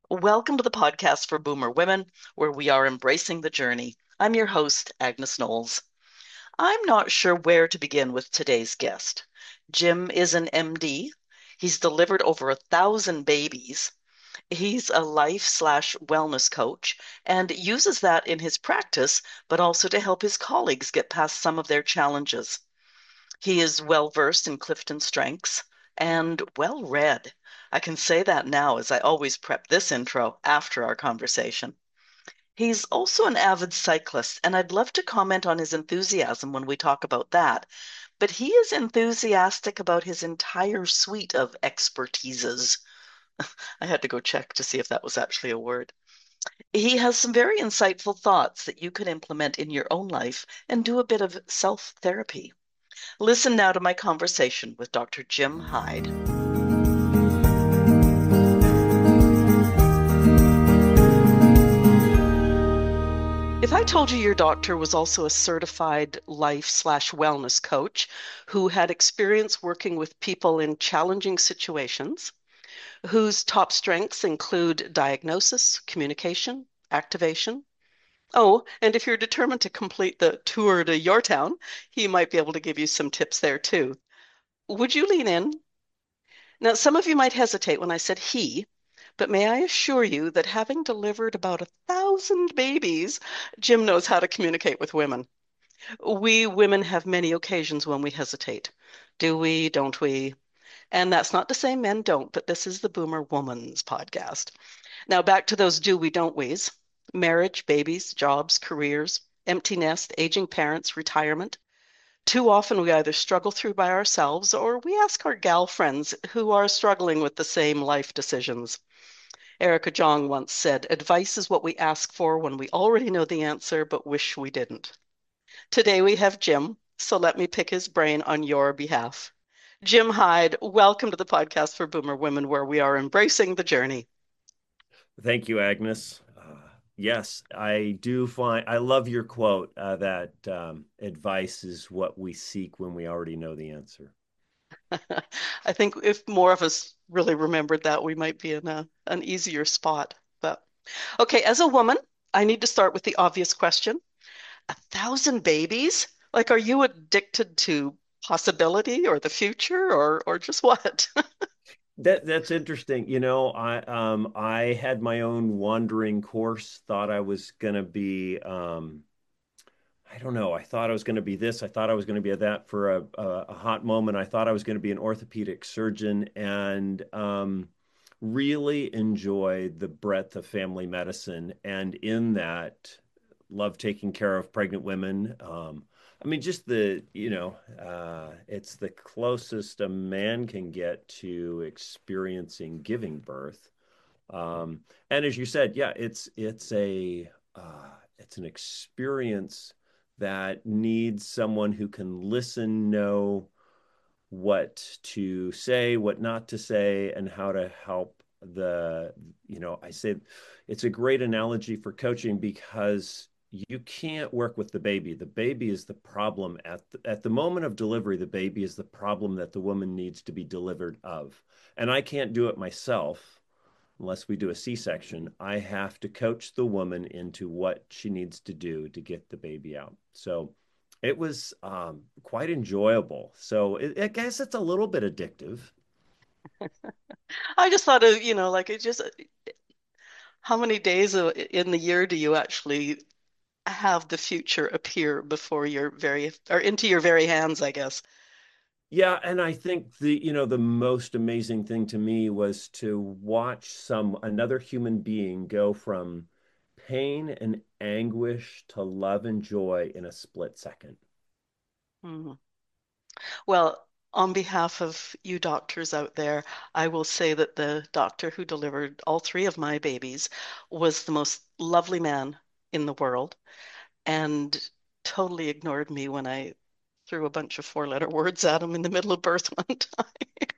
Welcome to the podcast for Boomer Women, where we are embracing the journey. I'm your host, Agnes Knowles. I'm not sure where to begin with today's guest. Jim is an MD. He's delivered over 1,000 babies. He's a life/wellness coach and uses that in his practice, but also to help his colleagues get past some of their challenges. He is well versed in Clifton strengths and well read. I can say that now as I always prep this intro after our conversation. He's also an avid cyclist, and I'd love to comment on his enthusiasm when we talk about that. But he is enthusiastic about his entire suite of expertises. I had to go check to see if that was actually a word. He has some very insightful thoughts that you could implement in your own life and do a bit of self therapy. Listen now to my conversation with Dr. Jim Hyde. If I told you your doctor was also a certified life/wellness coach who had experience working with people in challenging situations, whose top strengths include diagnosis, communication, activation. Oh, and if you're determined to complete the tour to your town, he might be able to give you some tips there too. Would you lean in? Now, some of you might hesitate when I said he, but may I assure you that having delivered about 1,000 babies, Jim knows how to communicate with women. We women have many occasions when we hesitate. Do we? Don't we? And that's not to say men don't, but this is the Boomer Woman's podcast. Now, back to those do we, don't we's. Marriage, babies, jobs, careers, empty nest, aging parents, retirement. Too often we either struggle through by ourselves or we ask our gal friends who are struggling with the same life decisions. Erica Jong once said, advice is what we ask for when we already know the answer but wish we didn't. Today we have Jim, so let me pick his brain on your behalf. Jim Hyde, welcome to the podcast for Boomer Women, where we are embracing the journey. Thank you, Agnes. Yes, I do find I love your quote that advice is what we seek when we already know the answer. I think if more of us really remembered that, we might be in an easier spot. But okay, as a woman, I need to start with the obvious question. 1,000 babies? Like, are you addicted to possibility or the future or just what? That's interesting. I had my own wandering course, thought I was gonna be I don't know, I thought I was gonna be this, I thought I was gonna be that for a hot moment. I thought I was gonna be an orthopedic surgeon and really enjoyed the breadth of family medicine. And in that, love taking care of pregnant women. I mean, just it's the closest a man can get to experiencing giving birth. And as you said, yeah, it's an experience that needs someone who can listen, know what to say, what not to say, and how to help I say it's a great analogy for coaching because you can't work with the baby. The baby is the problem at the moment of delivery. The baby is the problem that the woman needs to be delivered of. And I can't do it myself unless we do a C-section. I have to coach the woman into what she needs to do to get the baby out. So it was quite enjoyable. So I guess it's a little bit addictive. I just thought of, like it just, how many days in the year do you actually have the future appear before your very, or into your very hands, I guess? Yeah, and I think the most amazing thing to me was to watch another human being go from pain and anguish to love and joy in a split second. Mhm. Well, on behalf of you doctors out there, I will say that the doctor who delivered all three of my babies was the most lovely man in the world and totally ignored me when I threw a bunch of four-letter words at him in the middle of birth one time.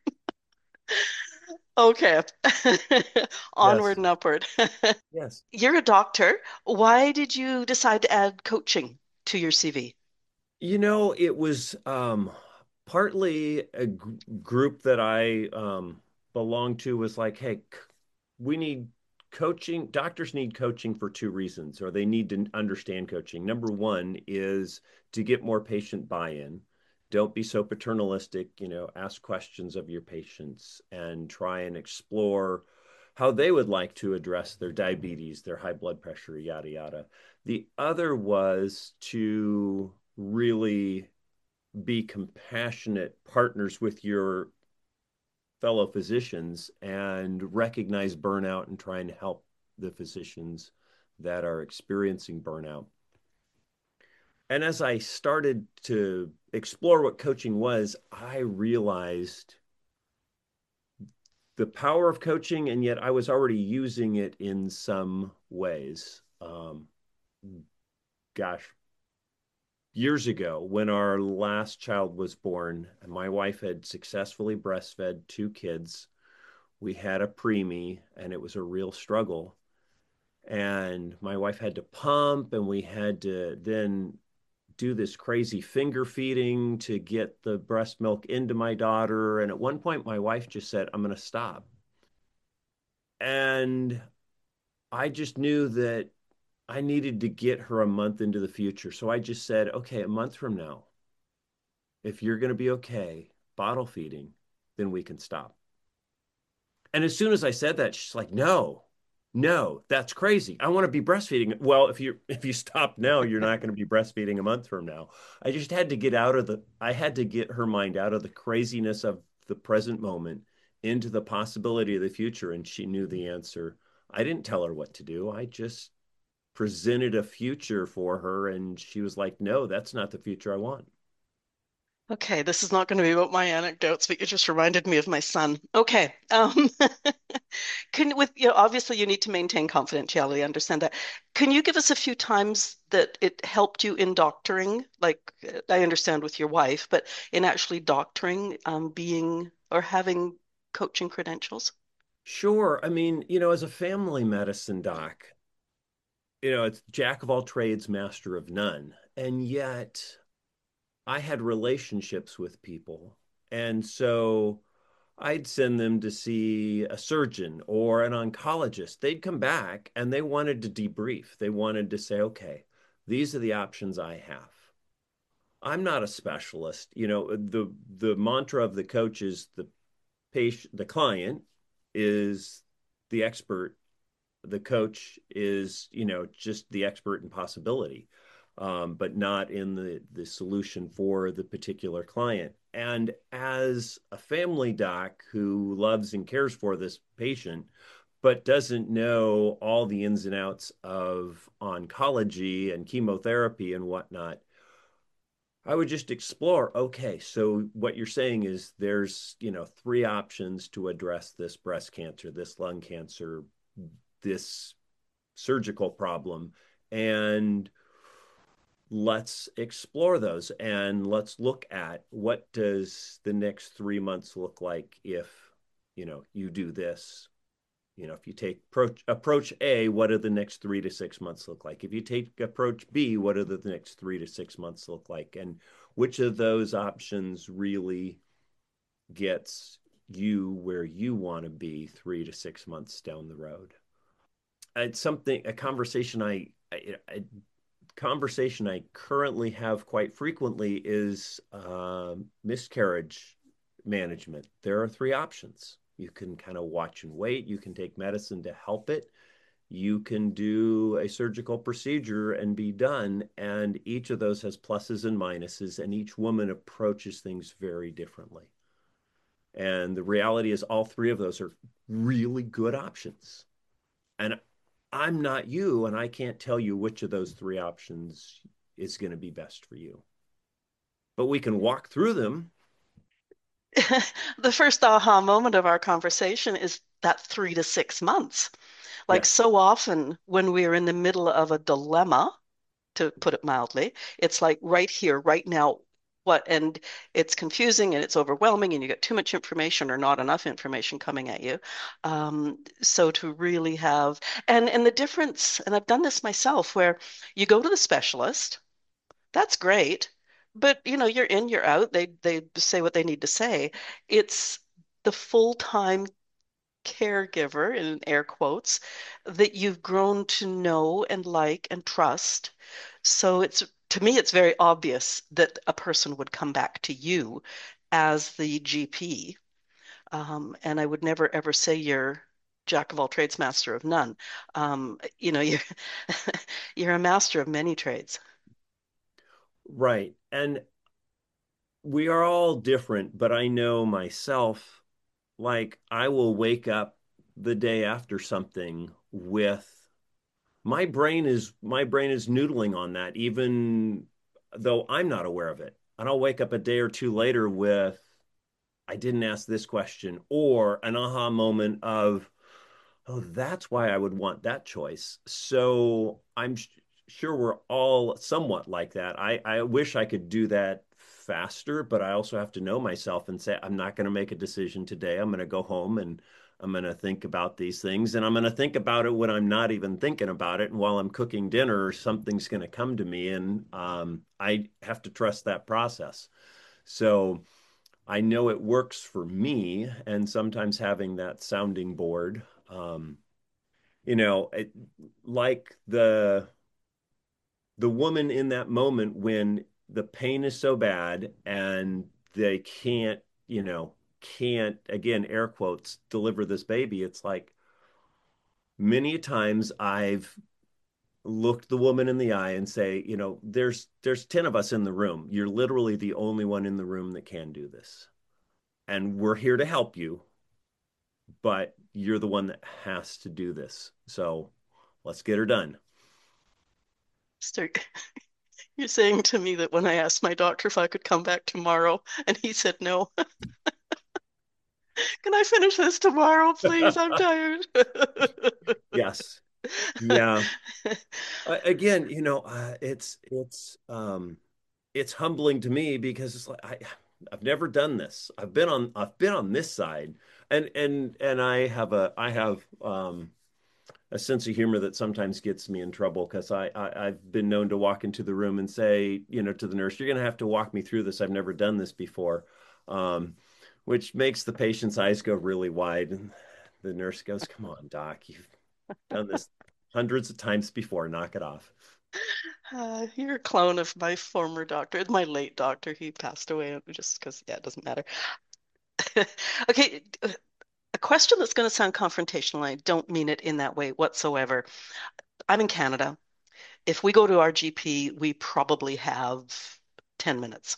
Okay. Onward Yes. and upward. Yes. You're a doctor. Why did you decide to add coaching to your CV? It was partly a group that I belonged to was like, hey, we need Coaching, doctors need coaching for two reasons, or they need to understand coaching. Number one is to get more patient buy-in. Don't be so paternalistic, ask questions of your patients and try and explore how they would like to address their diabetes, their high blood pressure, yada, yada. The other was to really be compassionate partners with your fellow physicians and recognize burnout and try and help the physicians that are experiencing burnout. And as I started to explore what coaching was, I realized the power of coaching, and yet I was already using it in some ways. Gosh, years ago, when our last child was born, and my wife had successfully breastfed two kids, we had a preemie, and it was a real struggle. And my wife had to pump, and we had to then do this crazy finger feeding to get the breast milk into my daughter. And at one point, my wife just said, I'm going to stop. And I just knew that I needed to get her a month into the future. So I just said, okay, a month from now, if you're going to be okay bottle feeding, then we can stop. And as soon as I said that, she's like, no, no, that's crazy. I want to be breastfeeding. Well, if you stop now, you're not going to be breastfeeding a month from now. I just had to get out of the I had to get her mind out of the craziness of the present moment into the possibility of the future. And she knew the answer. I didn't tell her what to do. I just presented a future for her, and she was like, no, that's not the future I want. Okay, this is not going to be about my anecdotes, but you just reminded me of my son. Okay. Obviously you need to maintain confidentiality, I understand that. Can you give us a few times that it helped you in doctoring? Like I understand with your wife, but in actually doctoring, being or having coaching credentials? Sure. I mean, as a family medicine doc, it's jack of all trades, master of none. And yet I had relationships with people. And so I'd send them to see a surgeon or an oncologist. They'd come back and they wanted to debrief. They wanted to say, okay, these are the options I have. I'm not a specialist. The mantra of the coach is the client is the expert, the coach is, just the expert in possibility, but not in the solution for the particular client. And as a family doc who loves and cares for this patient, but doesn't know all the ins and outs of oncology and chemotherapy and whatnot, I would just explore, okay, so what you're saying is there's, three options to address this breast cancer, this lung cancer, this surgical problem. And let's explore those and let's look at what does the next 3 months look like if, you do this. If you take approach A, what do the next 3 to 6 months look like? If you take approach B, what do the next 3 to 6 months look like? And which of those options really gets you where you want to be 3 to 6 months down the road? It's something, a conversation I currently have quite frequently is miscarriage management. There are three options. You can kind of watch and wait. You can take medicine to help it. You can do a surgical procedure and be done. And each of those has pluses and minuses, and each woman approaches things very differently. And the reality is, all three of those are really good options. And I'm not you, and I can't tell you which of those three options is going to be best for you. But we can walk through them. The first aha moment of our conversation is that 3 to 6 months. Like Yes. so often when we're in the middle of a dilemma, to put it mildly. It's like right here, right now, what, and it's confusing and it's overwhelming, and you get too much information or not enough information coming at you. So to really have, and the difference, and I've done this myself, where you go to the specialist, that's great, but you're in, you're out. They say what they need to say. It's the full time caregiver, in air quotes, that you've grown to know and like and trust. So it's to me, it's very obvious that a person would come back to you as the GP. And I would never ever say you're jack of all trades, master of none. You're you're a master of many trades. Right. And we are all different, but I know myself, like I will wake up the day after something with my brain is noodling on that, even though I'm not aware of it. And I'll wake up a day or two later with, I didn't ask this question, or an aha moment of, oh, that's why I would want that choice. So I'm sure we're all somewhat like that. I wish I could do that faster, but I also have to know myself and say, I'm not going to make a decision today. I'm going to go home and I'm going to think about these things. And I'm going to think about it when I'm not even thinking about it. And while I'm cooking dinner, something's going to come to me. And I have to trust that process. So I know it works for me. And sometimes having that sounding board, it, like the woman in that moment when the pain is so bad and they can't, again, air quotes, deliver this baby. It's like many times I've looked the woman in the eye and say, there's 10 of us in the room. You're literally the only one in the room that can do this. And we're here to help you, but you're the one that has to do this. So let's get her done. Start, you're saying to me that when I asked my doctor if I could come back tomorrow and he said no, can I finish this tomorrow, please? I'm tired. Yes. Yeah. Again, it's humbling to me because it's like I've never done this. I've been on this side, and I have a sense of humor that sometimes gets me in trouble because I've been known to walk into the room and say, to the nurse, "You're going to have to walk me through this. I've never done this before," um, which makes the patient's eyes go really wide, and the nurse goes, "Come on, doc, you've done this hundreds of times before. Knock it off." You're a clone of my former doctor, my late doctor. He passed away just because, yeah, it doesn't matter. Okay, a question that's going to sound confrontational. I don't mean it in that way whatsoever. I'm in Canada. If we go to our GP, we probably have 10 minutes.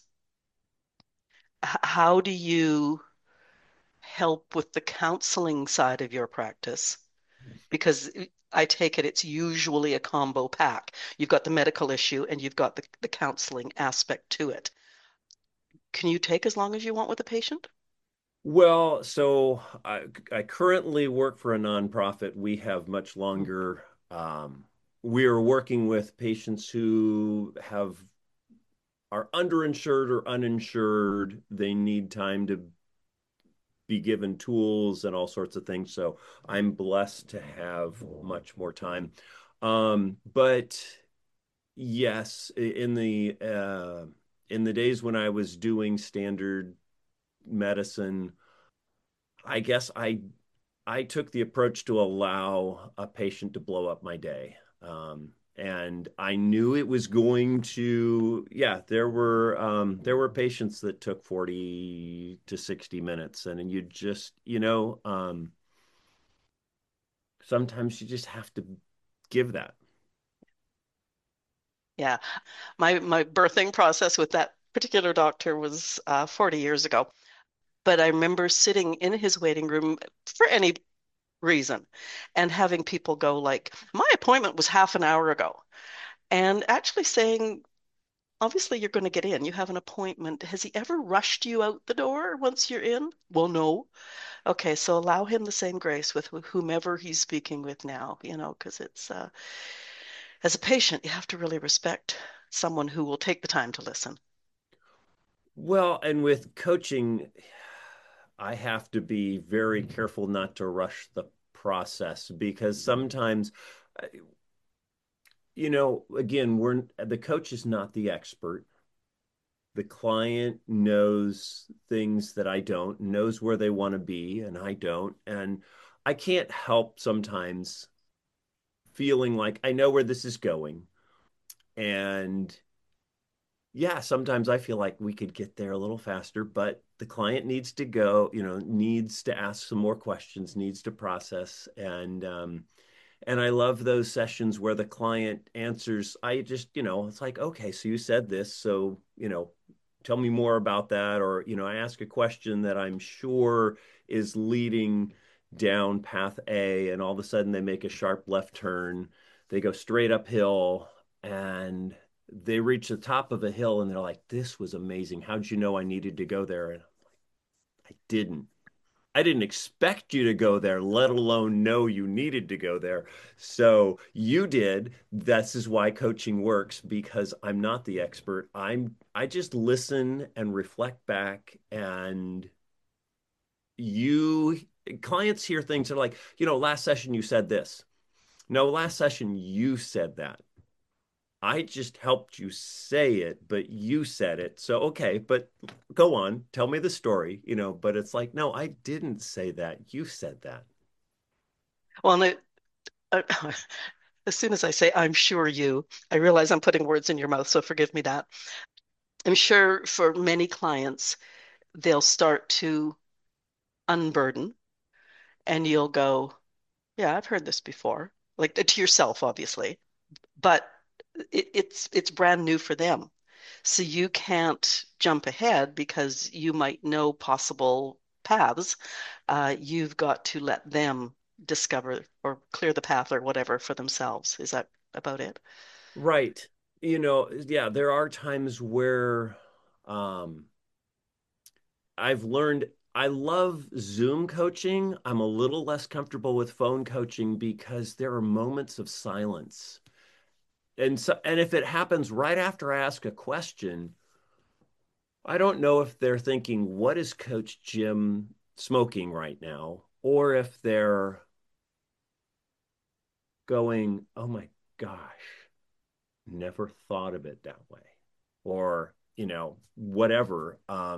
How do you help with the counseling side of your practice? Because I take it it's usually a combo pack. You've got the medical issue and you've got the counseling aspect to it. Can you take as long as you want with a patient? Well, so I currently work for a nonprofit. We have much longer. We are working with patients who are underinsured or uninsured. They need time to be given tools and all sorts of things. So I'm blessed to have much more time. But yes, in the days when I was doing standard medicine, I guess I took the approach to allow a patient to blow up my day. And I knew it was going to, yeah, there were patients that took 40 to 60 minutes. And you just, sometimes you just have to give that. Yeah, my birthing process with that particular doctor was 40 years ago. But I remember sitting in his waiting room for any reason and having people go like, "My appointment was half an hour ago," and actually saying, "Obviously, you're going to get in. You have an appointment. Has he ever rushed you out the door once you're in?" Well, no. Okay, so allow him the same grace with whomever he's speaking with now, because it's as a patient, you have to really respect someone who will take the time to listen. Well, and with coaching, I have to be very careful not to rush the process because sometimes, uh, again, the coach is not the expert. The client knows things that I don't, knows where they want to be, and I don't. And I can't help sometimes feeling like I know where this is going. And yeah, sometimes I feel like we could get there a little faster, but the client needs to go, needs to ask some more questions, needs to process. And I love those sessions where the client answers. I just, it's like, okay, so you said this, so, tell me more about that. Or, I ask a question that I'm sure is leading down path A, and all of a sudden they make a sharp left turn. They go straight uphill and they reach the top of a hill and they're like, this was amazing. How'd you know I needed to go there? And I didn't. I didn't expect you to go there, let alone know you needed to go there. So you did. This is why coaching works because I'm not the expert. I just listen and reflect back, and you clients hear things that are like, last session you said this. No, last session you said that. I just helped you say it, but you said it. So, okay, but go on, tell me the story, but it's like, no, I didn't say that. You said that. Well, and uh, as soon as I say I'm sure you, I realize I'm putting words in your mouth, so forgive me that. I'm sure for many clients, they'll start to unburden and you'll go, yeah, I've heard this before. Like to yourself, obviously, but it's brand new for them. So you can't jump ahead because you might know possible paths. You've got to let them discover or clear the path or whatever for themselves. Is that about it? Right. Yeah, there are times where um I've learned I love Zoom coaching. I'm a little less comfortable with phone coaching because there are moments of silence. And if it happens right after I ask a question, I don't know if they're thinking, what is Coach Jim smoking right now? Or if they're going, oh my gosh, never thought of it that way. Or, whatever.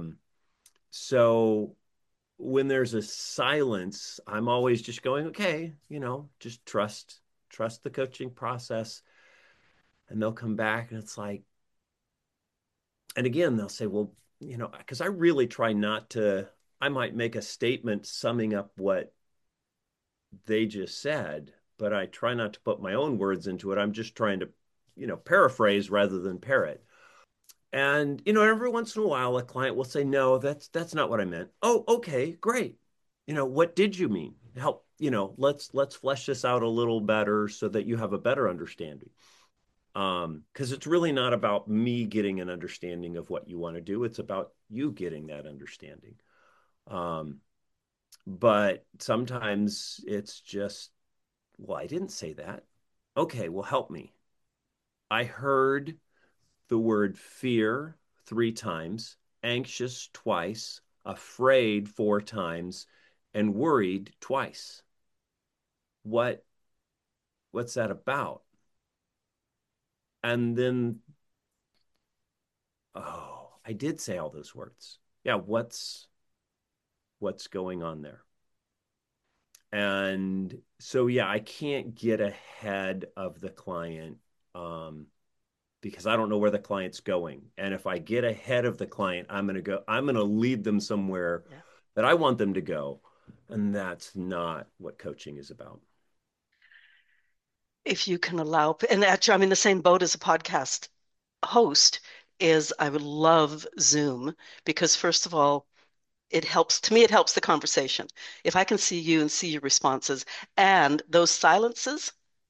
So when there's a silence, I'm always just going, okay, just trust the coaching process. And they'll come back and it's like, and again, they'll say, well, because I really try not to, I might make a statement summing up what they just said, but I try not to put my own words into it. I'm just trying to, paraphrase rather than parrot. And, every once in a while, a client will say, no, that's not what I meant. Oh, okay, great. What did you mean? Help, let's flesh this out a little better so that you have a better understanding. Because it's really not about me getting an understanding of what you want to do. It's about you getting that understanding. Um, but sometimes it's just, well, I didn't say that. Okay, well, help me. I heard the word fear 3 times, anxious twice, afraid 4 times, and worried twice. What what's that about? And then, oh, I did say all those words. Yeah, what's going on there? And so, yeah, I can't get ahead of the client um, because I don't know where the client's going. And if I get ahead of the client, I'm going to lead them somewhere Yeah. that I want them to go. And that's not what coaching is about. If you can allow, and actually, I'm in the same boat as a podcast host, is I would love Zoom because first of all, it helps to me, it helps the conversation. If I can see you and see your responses and those silences,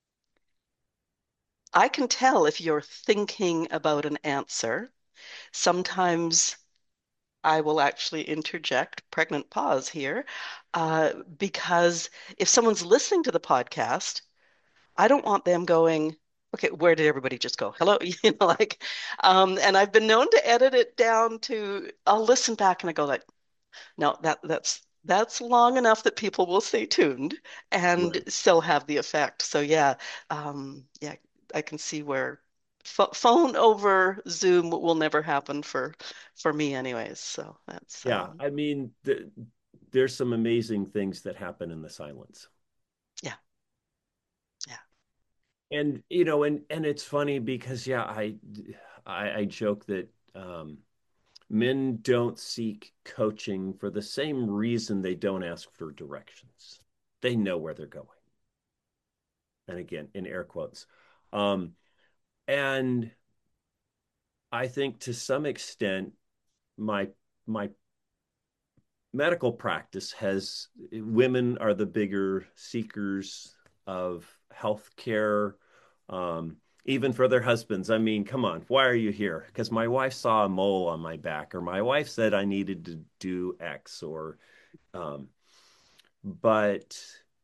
I can tell if you're thinking about an answer. Sometimes I will actually interject pregnant pause here because if someone's listening to the podcast, I don't want them going, okay, where did everybody just go? Hello, and I've been known to edit it down to, I'll listen back and I go like, no, that's long enough that people will stay tuned and Right. still have the effect. So yeah, yeah, I can see where phone over Zoom will never happen for me anyways. So that's Yeah. I mean, there's some amazing things that happen in the silence. Yeah. Yeah. And and it's funny because yeah, I joke that men don't seek coaching for the same reason they don't ask for directions. They know where they're going. And again, in air quotes. Um, and I think to some extent, my my medical practice has women are the bigger seekers of health care, even for their husbands. I mean, come on, why are you here? Because my wife saw a mole on my back, or my wife said I needed to do X, or um, but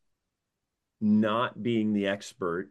not being the expert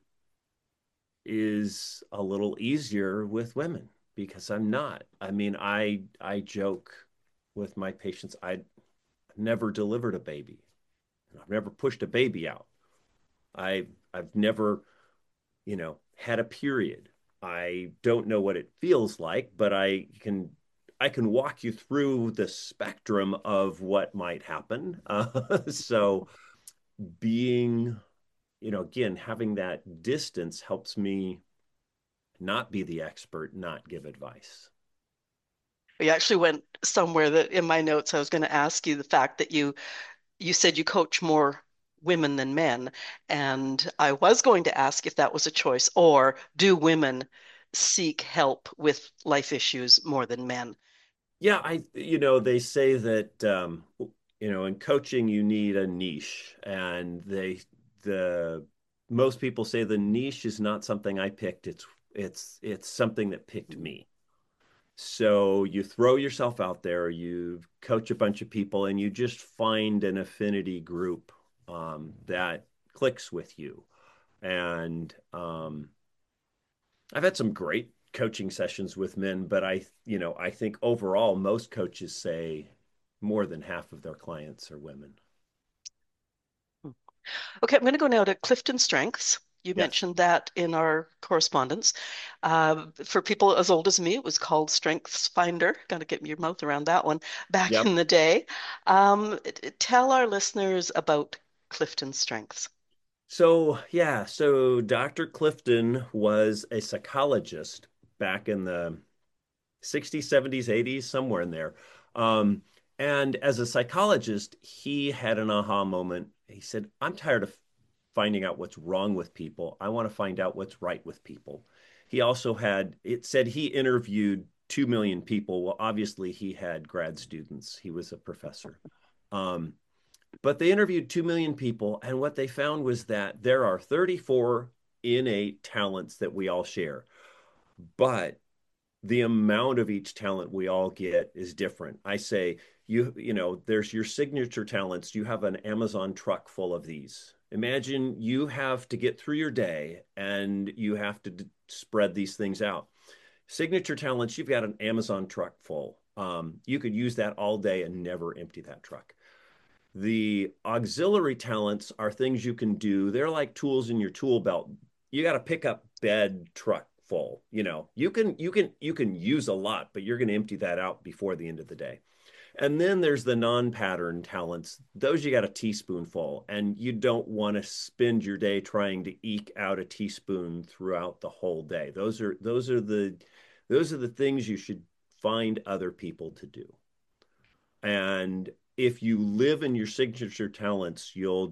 is a little easier with women because I'm not. I mean, I joke with my patients, I never delivered a baby. I've never pushed a baby out. I've never, had a period. I don't know what it feels like, but I can walk you through the spectrum of what might happen. So being, again, having that distance helps me not be the expert, not give advice. We actually went somewhere that in my notes I was going to ask you the fact that you said you coach more women than men, and I was going to ask if that was a choice, or do women seek help with life issues more than men? Yeah, they say that, in coaching you need a niche, and the most people say the niche is not something I picked. It's something that picked me. So you throw yourself out there, you coach a bunch of people, and you just find an affinity group that clicks with you. And I've had some great coaching sessions with men, but I think overall most coaches say more than half of their clients are women. Okay, I'm going to go now to Clifton Strengths. You Yes. mentioned that in our correspondence. For people as old as me, it was called Strengths Finder. Got to get your mouth around that one back Yep. in the day. Tell our listeners about Clifton Strengths. So, yeah, so Dr. Clifton was a psychologist back in the 60s, 70s, 80s, somewhere in there. Um, and as a psychologist, he had an aha moment. He said, I'm tired of finding out what's wrong with people. I want to find out what's right with people. He also it said he interviewed 2 million people. Well, obviously, he had grad students, he was a professor. Um, but they interviewed 2 million people. And what they found was that there are 34 innate talents that we all share. But the amount of each talent we all get is different. I say, there's your signature talents. You have an Amazon truck full of these. Imagine you have to get through your day and you have to spread these things out. Signature talents, you've got an Amazon truck full. You could use that all day and never empty that truck. The auxiliary talents are things you can do. They're like tools in your tool belt. You got to pick up bed truck full. You can use a lot, but you're going to empty that out before the end of the day. And then there's the non-pattern talents. Those you got a teaspoonful, and you don't want to spend your day trying to eke out a teaspoon throughout the whole day. Those are the things you should find other people to do. And if you live in your signature talents,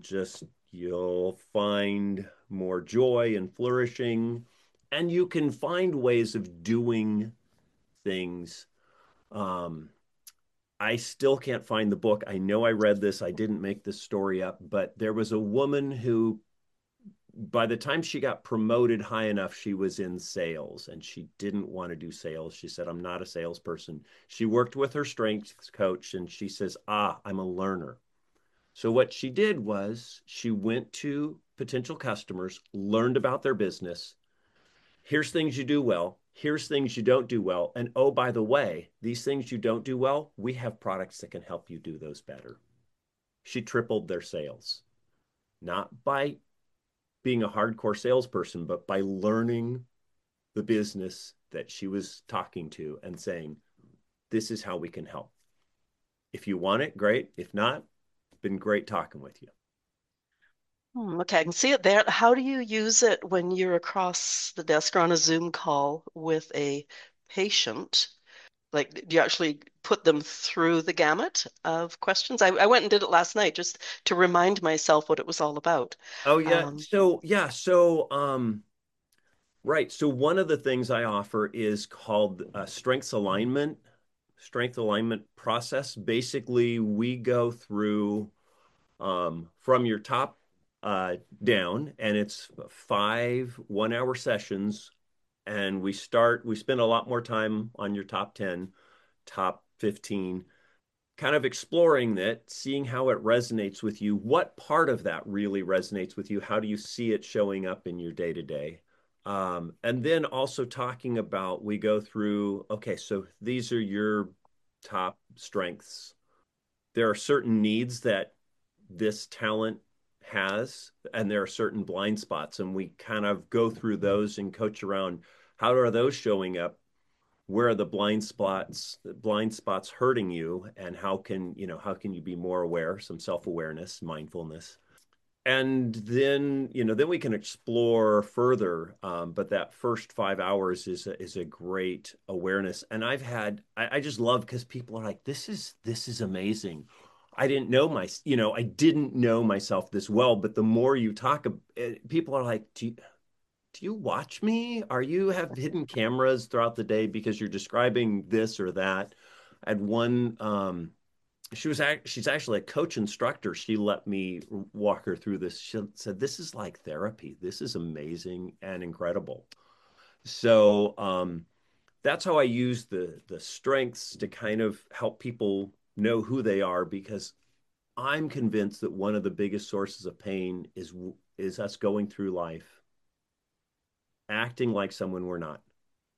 you'll find more joy and flourishing, and you can find ways of doing things. Um, I still can't find the book. I know I read this. I didn't make this story up, but there was a woman who by the time she got promoted high enough, she was in sales and she didn't want to do sales. She said, I'm not a salesperson. She worked with her strengths coach and she says, I'm a learner. So what she did was she went to potential customers, learned about their business. Here's things you do well. Here's things you don't do well. And oh, by the way, these things you don't do well, we have products that can help you do those better. She tripled their sales, not by being a hardcore salesperson, but by learning the business that she was talking to and saying, this is how we can help. If you want it, great. If not, been great talking with you. Okay, I can see it there. How do you use it when you're across the desk or on a Zoom call with a patient? Like, do you actually put them through the gamut of questions? I went and did it last night just to remind myself what it was all about. Oh yeah. Um, Right. So one of the things I offer is called strength alignment process. Basically, we go through from your top down, and it's 5 1-hour sessions. And we spend a lot more time on your top 10, top 15, kind of exploring that, seeing how it resonates with you. What part of that really resonates with you? How do you see it showing up in your day to day? And then also talking about, we go through, okay, so these are your top strengths. There are certain needs that this talent has, and there are certain blind spots. And we kind of go through those and coach around how are those showing up, where are the blind spots hurting you, and how can you be more aware, some self-awareness, mindfulness. And then we can explore further, but that first 5 hours is a great awareness. And I just love, because people are like, this is amazing. I didn't know myself this well, but the more you talk, people are like, do you watch me? Are you have hidden cameras throughout the day because you're describing this or that? I had one, she's actually a coach instructor. She let me walk her through this. She said, "This is like therapy. This is amazing and incredible." So that's how I use the strengths to kind of help people know who they are, because I'm convinced that one of the biggest sources of pain is us going through life acting like someone we're not.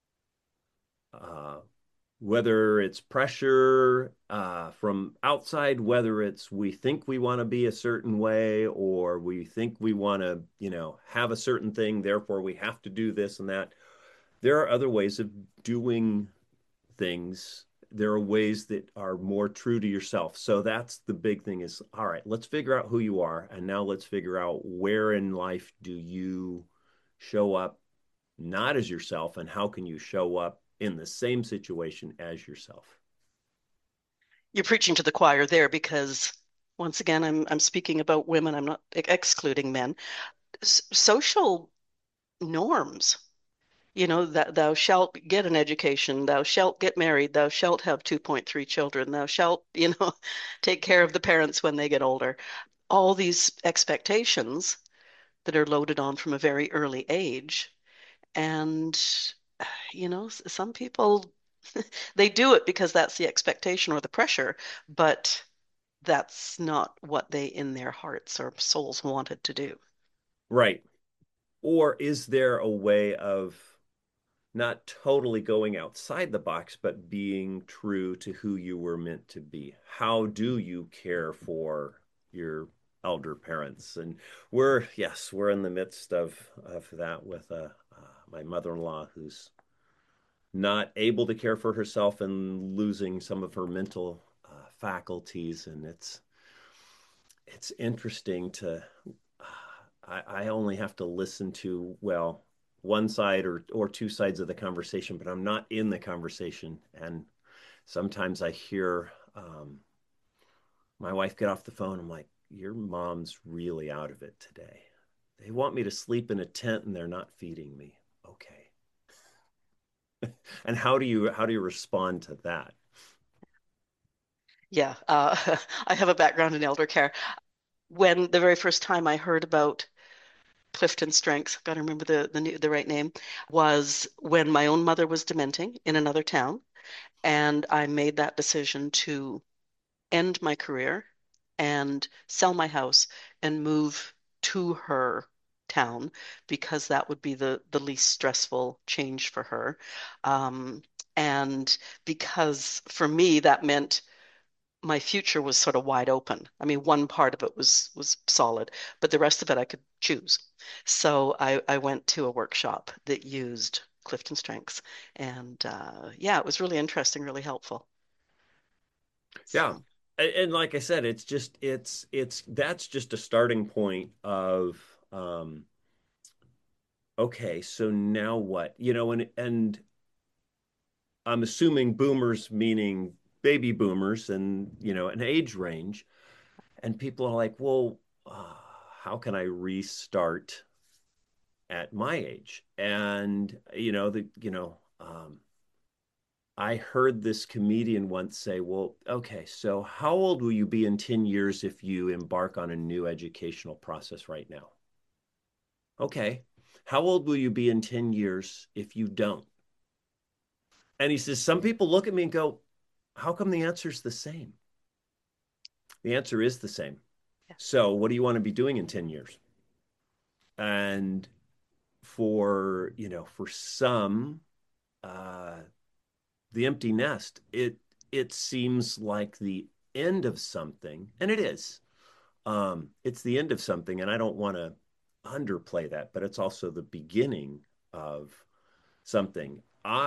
Uh, whether it's pressure from outside, whether it's we think we want to be a certain way, or we think we want to, have a certain thing, therefore we have to do this and that. There are other ways of doing things. There are ways that are more true to yourself. So that's the big thing is, all right, let's figure out who you are. And now let's figure out where in life do you show up not as yourself, and how can you show up in the same situation as yourself. you're preaching to the choir there because once again, I'm speaking about women. I'm not excluding men. Social norms. That thou shalt get an education, thou shalt get married, thou shalt have 2.3 children, thou shalt, take care of the parents when they get older. All these expectations that are loaded on from a very early age. And, some people, they do it because that's the expectation or the pressure, but that's not what they in their hearts or souls wanted to do. Right. Or is there a way of not totally going outside the box, but being true to who you were meant to be? How do you care for your elder parents? And we're in the midst of that with my mother-in-law, who's not able to care for herself and losing some of her mental faculties. And it's interesting to I only have to listen to, well, one side or two sides of the conversation, but I'm not in the conversation. And sometimes I hear my wife get off the phone. I'm like, your mom's really out of it today. They want me to sleep in a tent and they're not feeding me. Okay. And how do you respond to that? Yeah, I have a background in elder care. When the very first time I heard about Clifton Strengths, got to remember the right name, was when my own mother was dementing in another town, and I made that decision to end my career and sell my house and move to her town because that would be the least stressful change for her. Um, and because for me that meant my future was sort of wide open. I mean, one part of it was solid, but the rest of it I could choose. So I went to a workshop that used Clifton Strengths, and yeah, it was really interesting, really helpful. Yeah. So. And like I said, it's that's just a starting point of okay, so now what? And I'm assuming boomers meaning baby boomers and an age range. And people are like, well, how can I restart at my age? And I heard this comedian once say, well, okay, so how old will you be in 10 years if you embark on a new educational process right now? Okay. How old will you be in 10 years if you don't? And he says, some people look at me and go, how come the answer is the same? The answer is the same. Yeah. So, what do you want to be doing in 10 years? And for some, uh, the empty nest, it seems like the end of something, and it is. It's the end of something, and I don't want to underplay that, but it's also the beginning of something.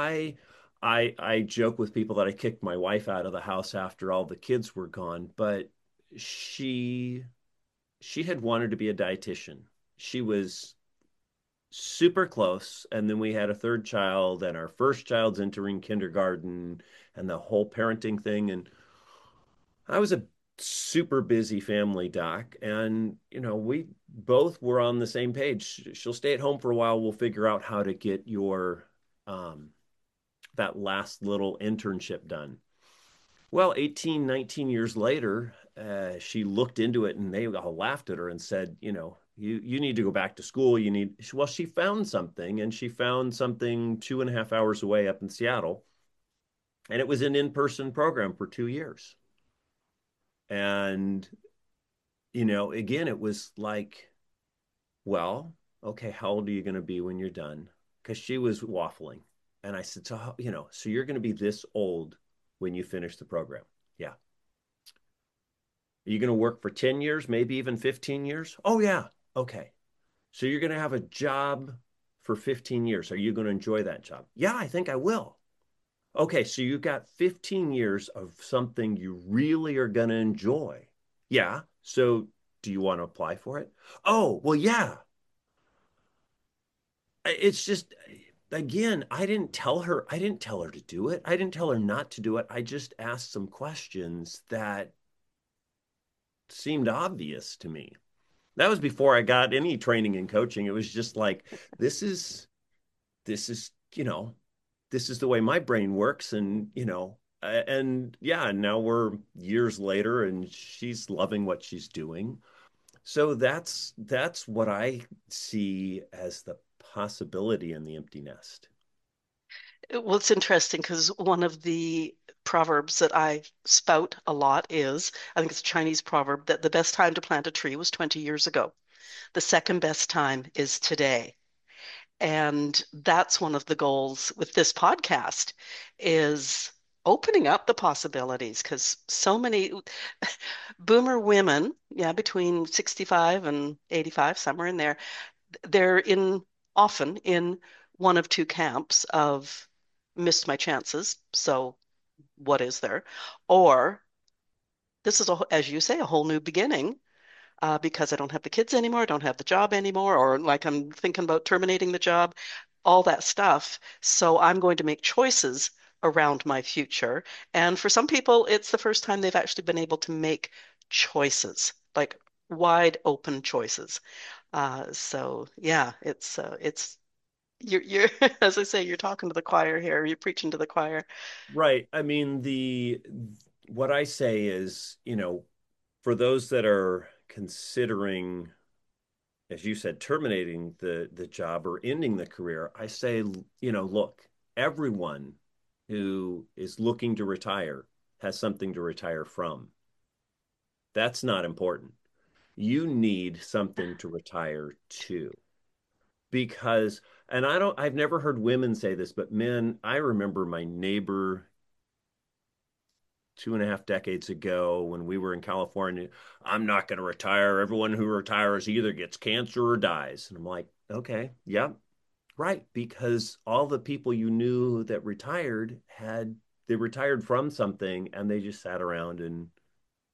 I joke with people that I kicked my wife out of the house after all the kids were gone, but she she had wanted to be a dietitian. She was super close, and then we had a third child, and our first child's entering kindergarten, and the whole parenting thing. And I was a super busy family doc, and we both were on the same page. She'll stay at home for a while. We'll figure out how to get your um, that last little internship done. Well, 18, 19 years later, she looked into it and they all laughed at her and said, you need to go back to school. Well, she found something, and she found something 2.5 hours away up in Seattle. And it was an in-person program for 2 years. And, again, it was like, well, okay, how old are you going to be when you're done? Because she was waffling. And I said, so you're going to be this old when you finish the program. Yeah. Are you going to work for 10 years, maybe even 15 years? Oh, yeah. Okay. So you're going to have a job for 15 years. Are you going to enjoy that job? Yeah, I think I will. Okay. So you've got 15 years of something you really are going to enjoy. Yeah. So do you want to apply for it? Oh, well, yeah. It's just, again, I didn't tell her to do it. I didn't tell her not to do it. I just asked some questions that seemed obvious to me. That was before I got any training in coaching. It was just like, this is this is this is the way my brain works. And yeah, now we're years later and she's loving what she's doing. So that's what I see as the possibility in the empty nest. Well, it's interesting because one of the proverbs that I spout a lot is, I think it's a Chinese proverb, that the best time to plant a tree was 20 years ago. The second best time is today. And that's one of the goals with this podcast is opening up the possibilities because so many boomer women, yeah, between 65 and 85, somewhere in there, they're in often in one of two camps of missed my chances. So what is there? Or this is, as you say, a whole new beginning because I don't have the kids anymore, I don't have the job anymore, or like I'm thinking about terminating the job, all that stuff. So I'm going to make choices around my future. And for some people, it's the first time they've actually been able to make choices, like wide open choices. So yeah, it's you're as I say, you're talking to the choir here. You're preaching to the choir. Right. I mean, the what I say is, for those that are considering, as you said, terminating the job or ending the career, I say, look, everyone who is looking to retire has something to retire from. That's not important. You need something to retire to because, and I've never heard women say this, but men, I remember my neighbor 2.5 decades ago when we were in California. I'm not going to retire. Everyone who retires either gets cancer or dies. And I'm like, okay, yeah, right. Because all the people you knew that retired they retired from something and they just sat around and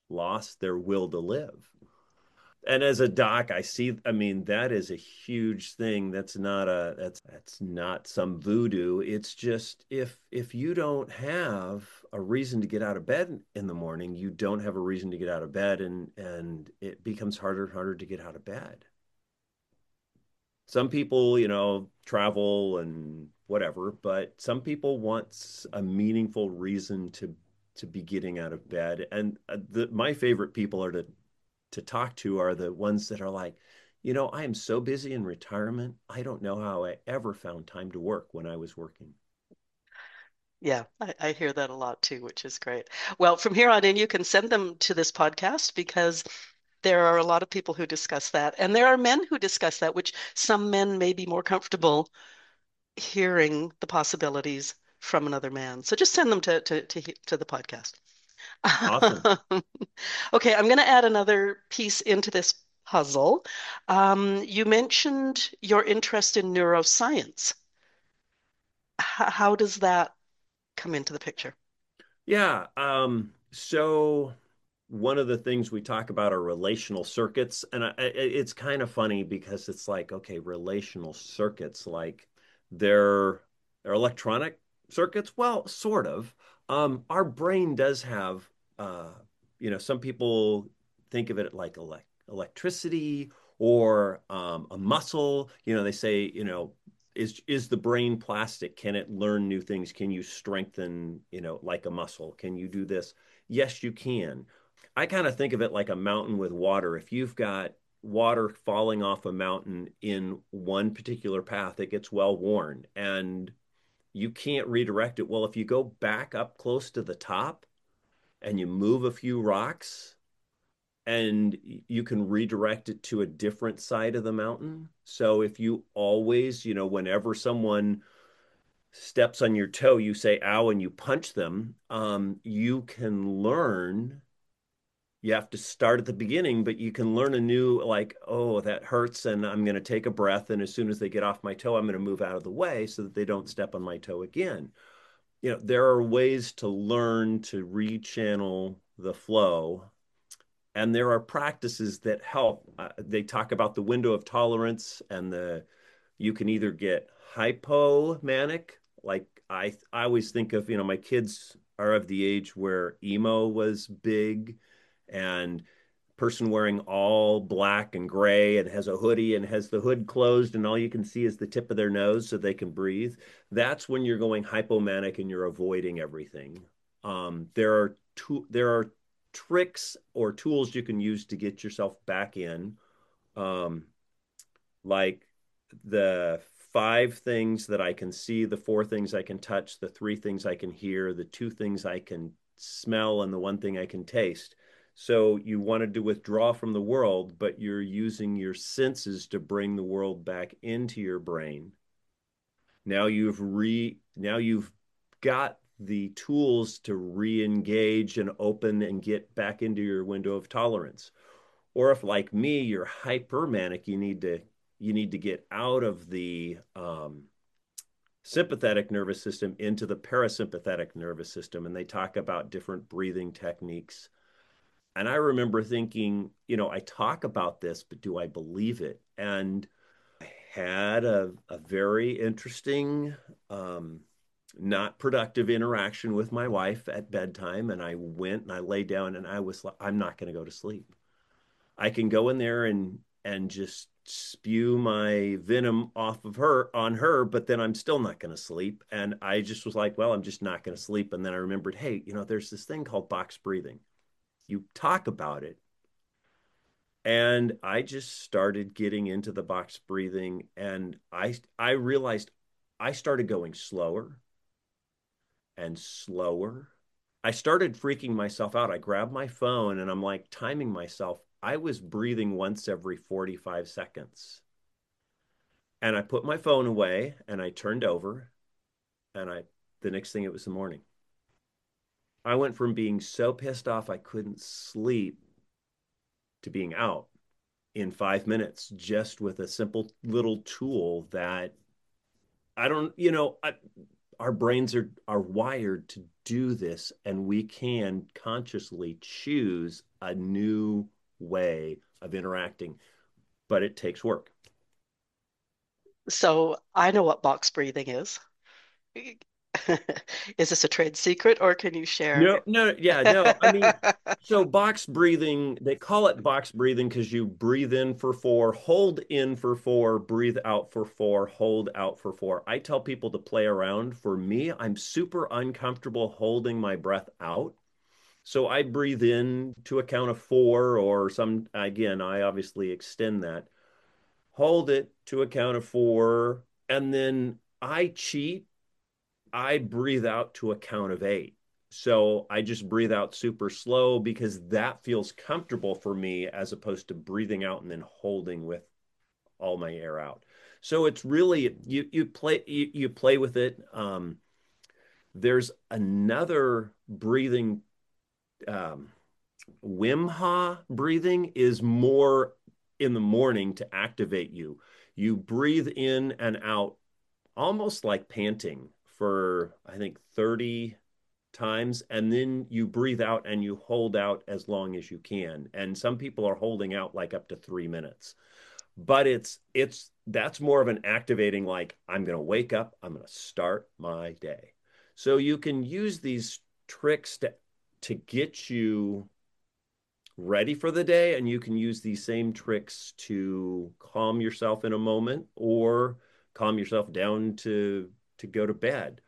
lost their will to live. And as a doc, I see, I mean, that is a huge thing. That's not some voodoo. It's just if you don't have a reason to get out of bed in the morning, you don't have a reason to get out of bed, and it becomes harder and harder to get out of bed. Some people, travel and whatever, but some people want a meaningful reason to be getting out of bed. And my favorite people are to talk to are the ones that are like, I am so busy in retirement. I don't know how I ever found time to work when I was working. Yeah, I hear that a lot too, which is great. Well, from here on in, you can send them to this podcast because there are a lot of people who discuss that. And there are men who discuss that, which some men may be more comfortable hearing the possibilities from another man. So just send them to the podcast. Awesome. Okay, I'm going to add another piece into this puzzle. You mentioned your interest in neuroscience. How does that come into the picture? Yeah. So one of the things we talk about are relational circuits, and it's kind of funny because it's like, okay, relational circuits, like they're they're electronic circuits. Well, sort of. Our brain does have, some people think of it like electricity or a muscle. They say, is the brain plastic? Can it learn new things? Can you strengthen, like a muscle? Can you do this? Yes, you can. I kind of think of it like a mountain with water. If you've got water falling off a mountain in one particular path, it gets well worn and you can't redirect it. Well, if you go back up close to the top and you move a few rocks, and you can redirect it to a different side of the mountain. So if you always, whenever someone steps on your toe, you say ow and you punch them, you can learn. You have to start at the beginning, but you can learn a new, like, oh, that hurts, and I'm going to take a breath. And as soon as they get off my toe, I'm going to move out of the way so that they don't step on my toe again. There are ways to learn to rechannel the flow, and there are practices that help. They talk about the window of tolerance, and you can either get hypomanic, like I always think of, my kids are of the age where emo was big, and person wearing all black and gray and has a hoodie and has the hood closed and all you can see is the tip of their nose so they can breathe. That's when you're going hypomanic and you're avoiding everything. There are tricks or tools you can use to get yourself back in, um, like the 5 things that I can see, the 4 things I can touch, the 3 things I can hear, the 2 things I can smell, and the 1 thing I can taste. So you wanted to withdraw from the world, but you're using your senses to bring the world back into your brain. Now you've got the tools to re-engage and open and get back into your window of tolerance. Or if, like me, you're hypermanic, you need to get out of the sympathetic nervous system into the parasympathetic nervous system. And they talk about different breathing techniques. And I remember thinking, I talk about this, but do I believe it? And I had a very interesting, not productive interaction with my wife at bedtime. And I went and I lay down and I was like, I'm not going to go to sleep. I can go in there and just spew my venom off of her on her, but then I'm still not going to sleep. And I just was like, well, I'm just not going to sleep. And then I remembered, hey, there's this thing called box breathing. You talk about it. And I just started getting into the box breathing and I realized I started going slower and slower. I started freaking myself out. I grabbed my phone and I'm like timing myself. I was breathing once every 45 seconds. And I put my phone away and I turned over and the next thing it was the morning. I went from being so pissed off I couldn't sleep to being out in 5 minutes just with a simple little tool that I don't, our brains are wired to do this, and we can consciously choose a new way of interacting, but it takes work. So I know what box breathing is. Is this a trade secret or can you share? No, no, yeah, no. I mean, so box breathing, they call it box breathing because you breathe in for four, hold in for four, breathe out for four, hold out for four. I tell people to play around. For me, I'm super uncomfortable holding my breath out. So I breathe in to a count of four, or some, again, I obviously extend that, hold it to a count of four, and then I cheat. I breathe out to a count of eight. So I just breathe out super slow because that feels comfortable for me as opposed to breathing out and then holding with all my air out. So it's really you play with it. There's another breathing um, Wim Hof breathing is more in the morning to activate you. You breathe in and out almost like panting for, I think, 30 times. And then you breathe out and you hold out as long as you can. And some people are holding out like up to 3 minutes. But that's more of an activating, like, I'm going to wake up, I'm going to start my day. So you can use these tricks to get you ready for the day, and you can use these same tricks to calm yourself in a moment or calm yourself down to go to bed.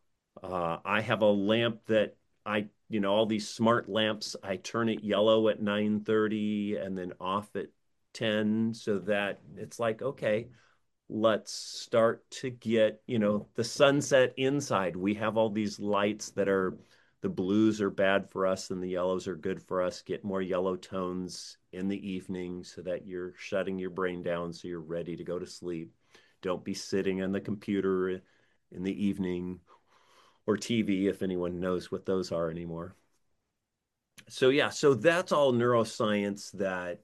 I have a lamp that all these smart lamps, I turn it yellow at 9:30 and then off at 10 so that it's like, okay, let's start to get, the sunset inside. We have all these lights that are the blues are bad for us and the yellows are good for us. Get more yellow tones in the evening so that you're shutting your brain down so you're ready to go to sleep. Don't be sitting on the computer in the evening or TV if anyone knows what those are anymore. So yeah, so that's all neuroscience that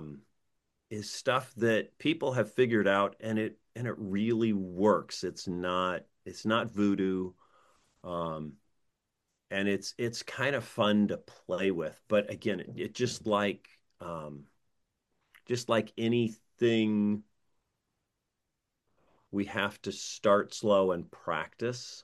is stuff that people have figured out, and it really works. It's not voodoo, um, and it's kind of fun to play with. But again, it just like anything, we have to start slow and practice.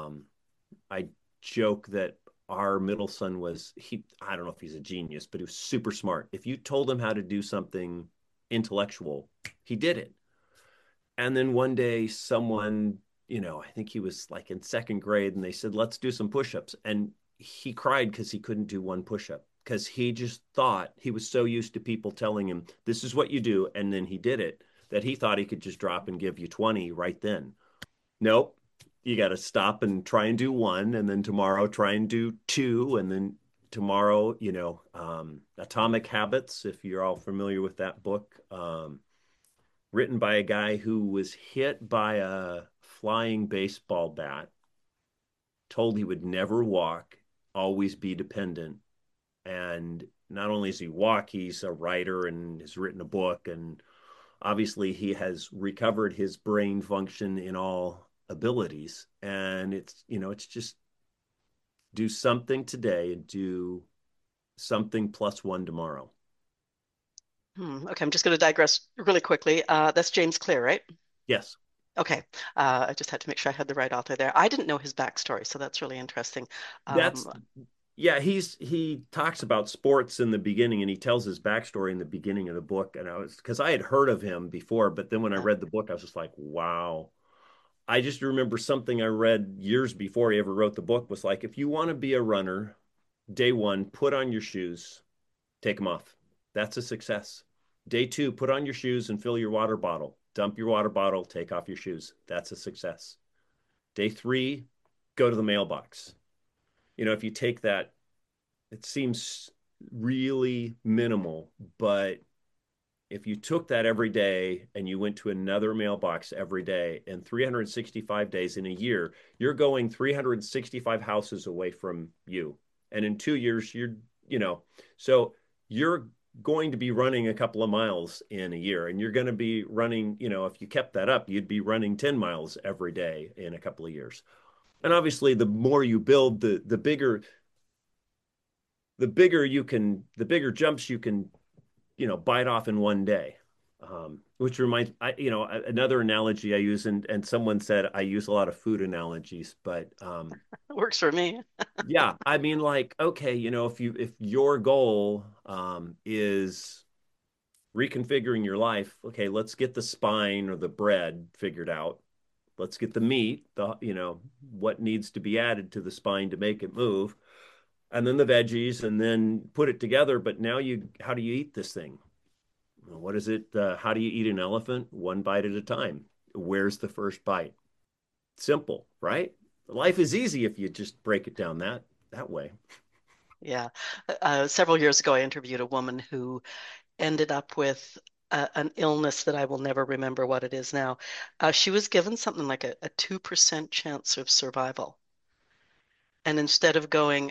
I joke that our middle son I don't know if he's a genius, but he was super smart. If you told him how to do something intellectual, he did it. And then one day, someone, I think he was like in second grade, and they said, let's do some push ups. And he cried because he couldn't do one push up because he just thought he was so used to people telling him, this is what you do. And then he did it that he thought he could just drop and give you 20 right then. Nope. You got to stop and try and do one. And then tomorrow, try and do two. And then tomorrow, Atomic Habits, if you're all familiar with that book. Written by a guy who was hit by a flying baseball bat, told he would never walk, always be dependent. And not only does he walk, he's a writer and has written a book. And obviously, he has recovered his brain function in all abilities. And it's just do something today and do something plus one tomorrow. Okay, I'm just going to digress really quickly. That's James Clear, right? Yes. Okay. I just had to make sure I had the right author there. I didn't know his backstory, so that's really interesting. That's Um, Yeah, he talks about sports in the beginning, and he tells his backstory in the beginning of the book. And because I had heard of him before, but then when I uh, read the book, I was just like, wow. I just remember something I read years before he ever wrote the book was like, if you want to be a runner, day one, put on your shoes, take them off. That's a success. Day two, put on your shoes and fill your water bottle. Dump your water bottle, take off your shoes. That's a success. Day three, go to the mailbox. If you take that, it seems really minimal, but if you took that every day and you went to another mailbox every day in 365 days in a year, you're going 365 houses away from you. And in 2 years, so you're going to be running a couple of miles in a year, and you're going to be running, if you kept that up, you'd be running 10 miles every day in a couple of years. And obviously, the more you build, the bigger you can, the bigger jumps you can, bite off in one day. Which reminds, another analogy I use, and someone said I use a lot of food analogies, but It works for me. yeah, I mean, like, okay, if your goal is reconfiguring your life, okay, let's get the spine or the bread figured out. Let's get the meat, what needs to be added to the spine to make it move, and then the veggies, and then put it together. But now how do you eat this thing? What is it? How do you eat an elephant? One bite at a time. Where's the first bite? Simple, right? Life is easy if you just break it down that way. Yeah. Several years ago, I interviewed a woman who ended up with an illness that I will never remember what it is now. She was given something like a 2% chance of survival. And instead of going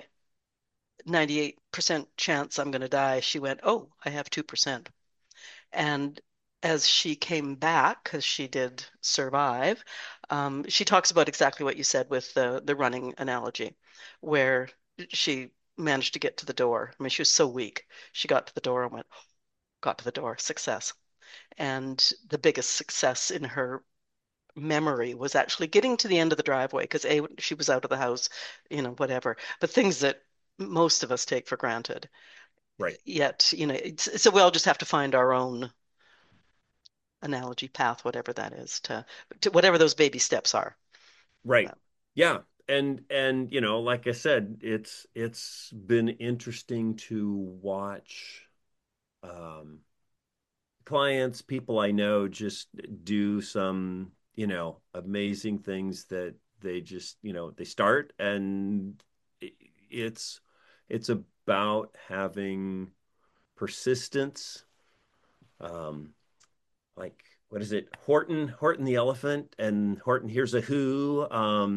98% chance I'm going to die, she went, oh, I have 2%. And as she came back, because she did survive, she talks about exactly what you said with the running analogy, where she managed to get to the door. I mean, she was so weak. She got to the door and went, got to the door, success. And the biggest success in her memory was actually getting to the end of the driveway because A, she was out of the house, whatever. But things that most of us take for granted. Right. Yet, so we all just have to find our own analogy path, whatever that is, to whatever those baby steps are. Right. But, Yeah. And like I said, it's been interesting to watch um clients, people I know just do some, amazing things that they just, they start, and it's it's about having persistence. Um, like, what is it? Horton the elephant, and Horton here's a who.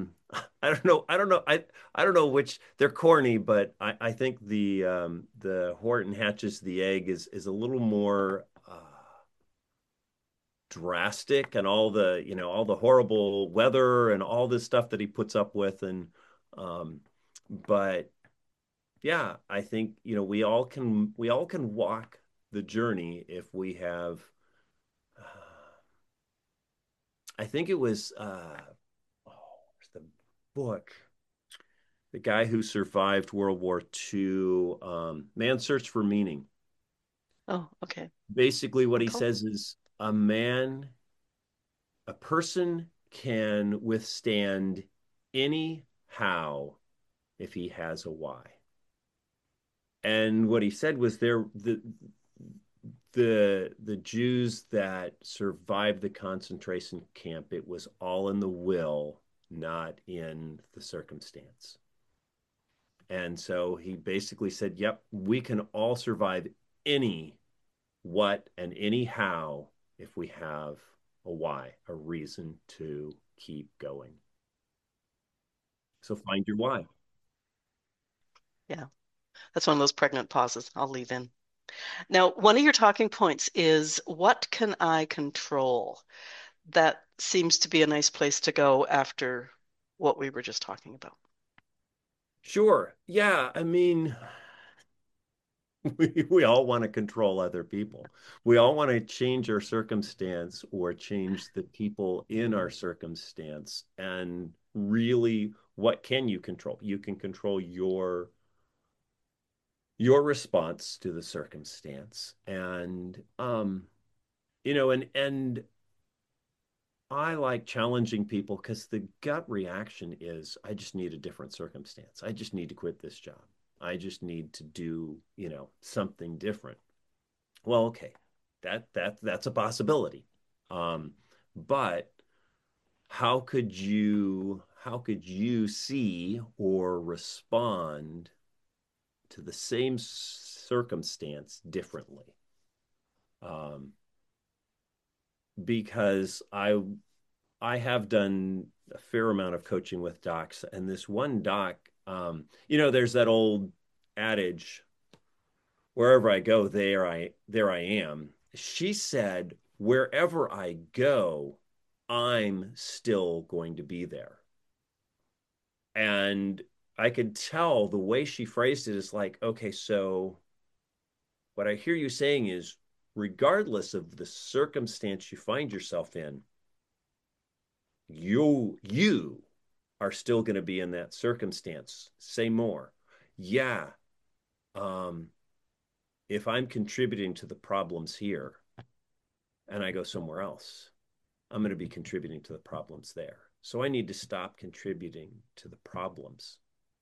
I don't know which, they're corny, but I think the Horton hatches the egg is a little more drastic, and all the horrible weather and all this stuff that he puts up with. And um but yeah, I think, we all can walk the journey if we have I think it was where's the book, the guy who survived World War II, Man's Search for Meaning. oh, okay. Basically what What he called? says is a person can withstand any how if he has a why. And what he said was, the Jews that survived the concentration camp, it was all in the will, not in the circumstance. And so he basically said, yep, we can all survive any what and any how if we have a why, a reason to keep going. So find your why. Yeah, that's one of those pregnant pauses I'll leave in. Now, one of your talking points is what can I control? That seems to be a nice place to go after what we were just talking about. Sure. Yeah. I mean, we all want to control other people. We all want to change our circumstance or change the people in our circumstance. And really, what can you control? You can control your response to the circumstance. And and I like challenging people because the gut reaction is, I just need a different circumstance. I just need to quit this job. I just need to do, something different. Well, okay, that's a possibility. But how could you see or respond to the same circumstance differently? Um, because I have done a fair amount of coaching with docs, and this one doc, there's that old adage, wherever I go, there I am. She said, wherever I go, I'm still going to be there. And I could tell the way she phrased it is like, okay, so what I hear you saying is, regardless of the circumstance you find yourself in, you are still going to be in that circumstance. Say more. Yeah. Um, if I'm contributing to the problems here and I go somewhere else, I'm going to be contributing to the problems there. So I need to stop contributing to the problems.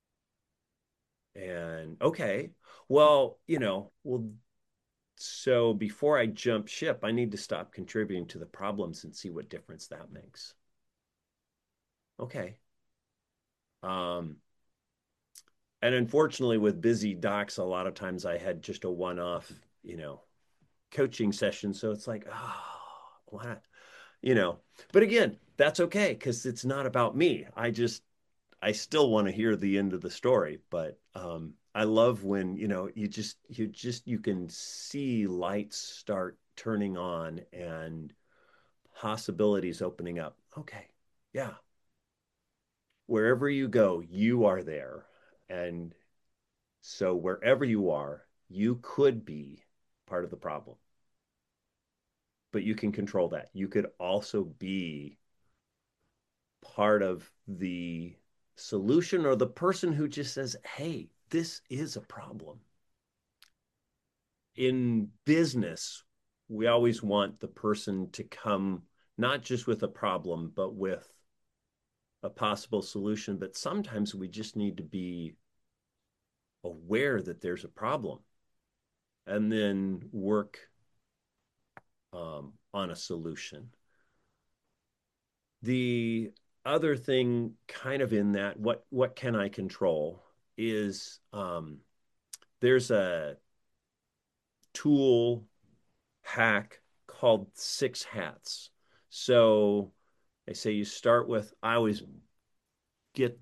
And okay, well, so before I jump ship, I need to stop contributing to the problems and see what difference that makes. Okay. Um, and unfortunately, with busy docs, a lot of times I had just a one-off, you know, coaching session. So it's like, oh, what? You know, but again, that's okay because it's not about me. I still want to hear the end of the story, but I love when, you can see lights start turning on and possibilities opening up. Okay. Yeah. Wherever you go, you are there. And so wherever you are, you could be part of the problem, but you can control that. You could also be part of the solution or the person who just says, hey, this is a problem. In business, we always want the person to come not just with a problem, but with a possible solution. But sometimes we just need to be aware that there's a problem and then work on a solution. The other thing, kind of in that, what can I control, is there's a tool hack called Six Hats. So they say you start with, I always get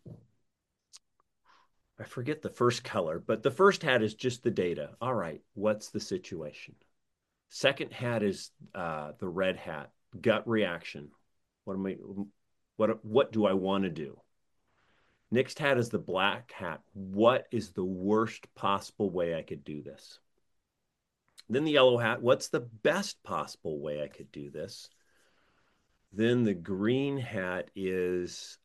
I forget the first color, but the first hat is just the data. All right, what's the situation? Second hat is the red hat, gut reaction. What am I? What do I want to do? Next hat is the black hat. What is the worst possible way I could do this? Then the yellow hat. What's the best possible way I could do this? Then the green hat is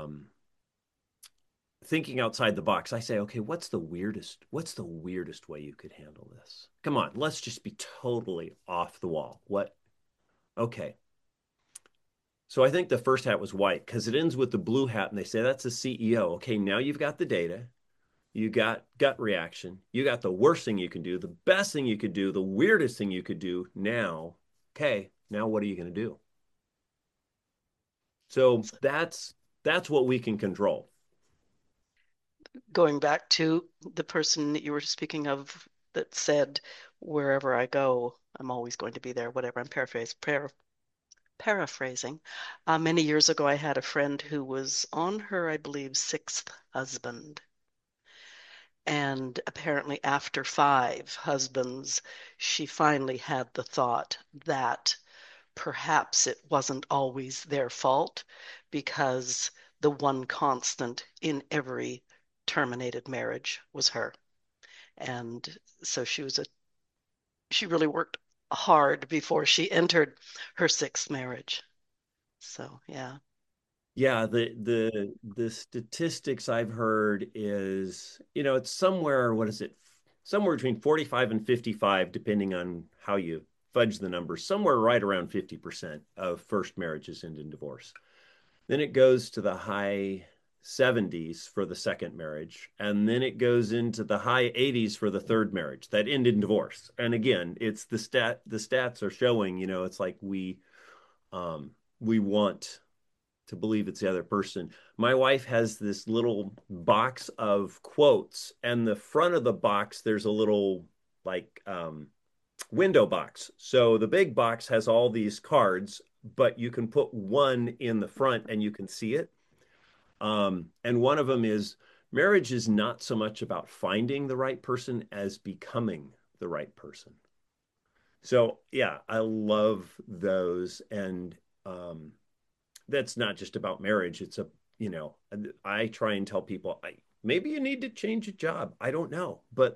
thinking outside the box. I say, okay, what's the weirdest way you could handle this? Come on, let's just be totally off the wall. What? Okay. So I think the first hat was white because it ends with the blue hat and they say that's the CEO. Okay, now you've got the data, you got gut reaction, you got the worst thing you can do, the best thing you could do, the weirdest thing you could do. Now, okay, now what are you going to do? So that's what we can control. Going back to the person that you were speaking of that said, wherever I go, I'm always going to be there, whatever. I'm paraphrasing. Many years ago, I had a friend who was on her, I believe, sixth husband. And apparently, after five husbands, she finally had the thought that perhaps it wasn't always their fault because the one constant in every terminated marriage was her. And so she really worked hard before she entered her sixth marriage. So yeah. Yeah, the statistics I've heard is, it's somewhere, what is it? Somewhere between 45 and 55, depending on how you fudge the numbers, somewhere right around 50% of first marriages end in divorce. Then it goes to the high 70s for the second marriage, and then it goes into the high 80s for the third marriage that end in divorce. And again, it's the stats are showing, it's like we want to believe it's the other person. My wife has this little box of quotes, and the front of the box, there's a little like window box. So the big box has all these cards, but you can put one in the front and you can see it. And one of them is marriage is not so much about finding the right person as becoming the right person. So yeah, I love those. And that's not just about marriage. I try and tell people, maybe you need to change a job. I don't know, but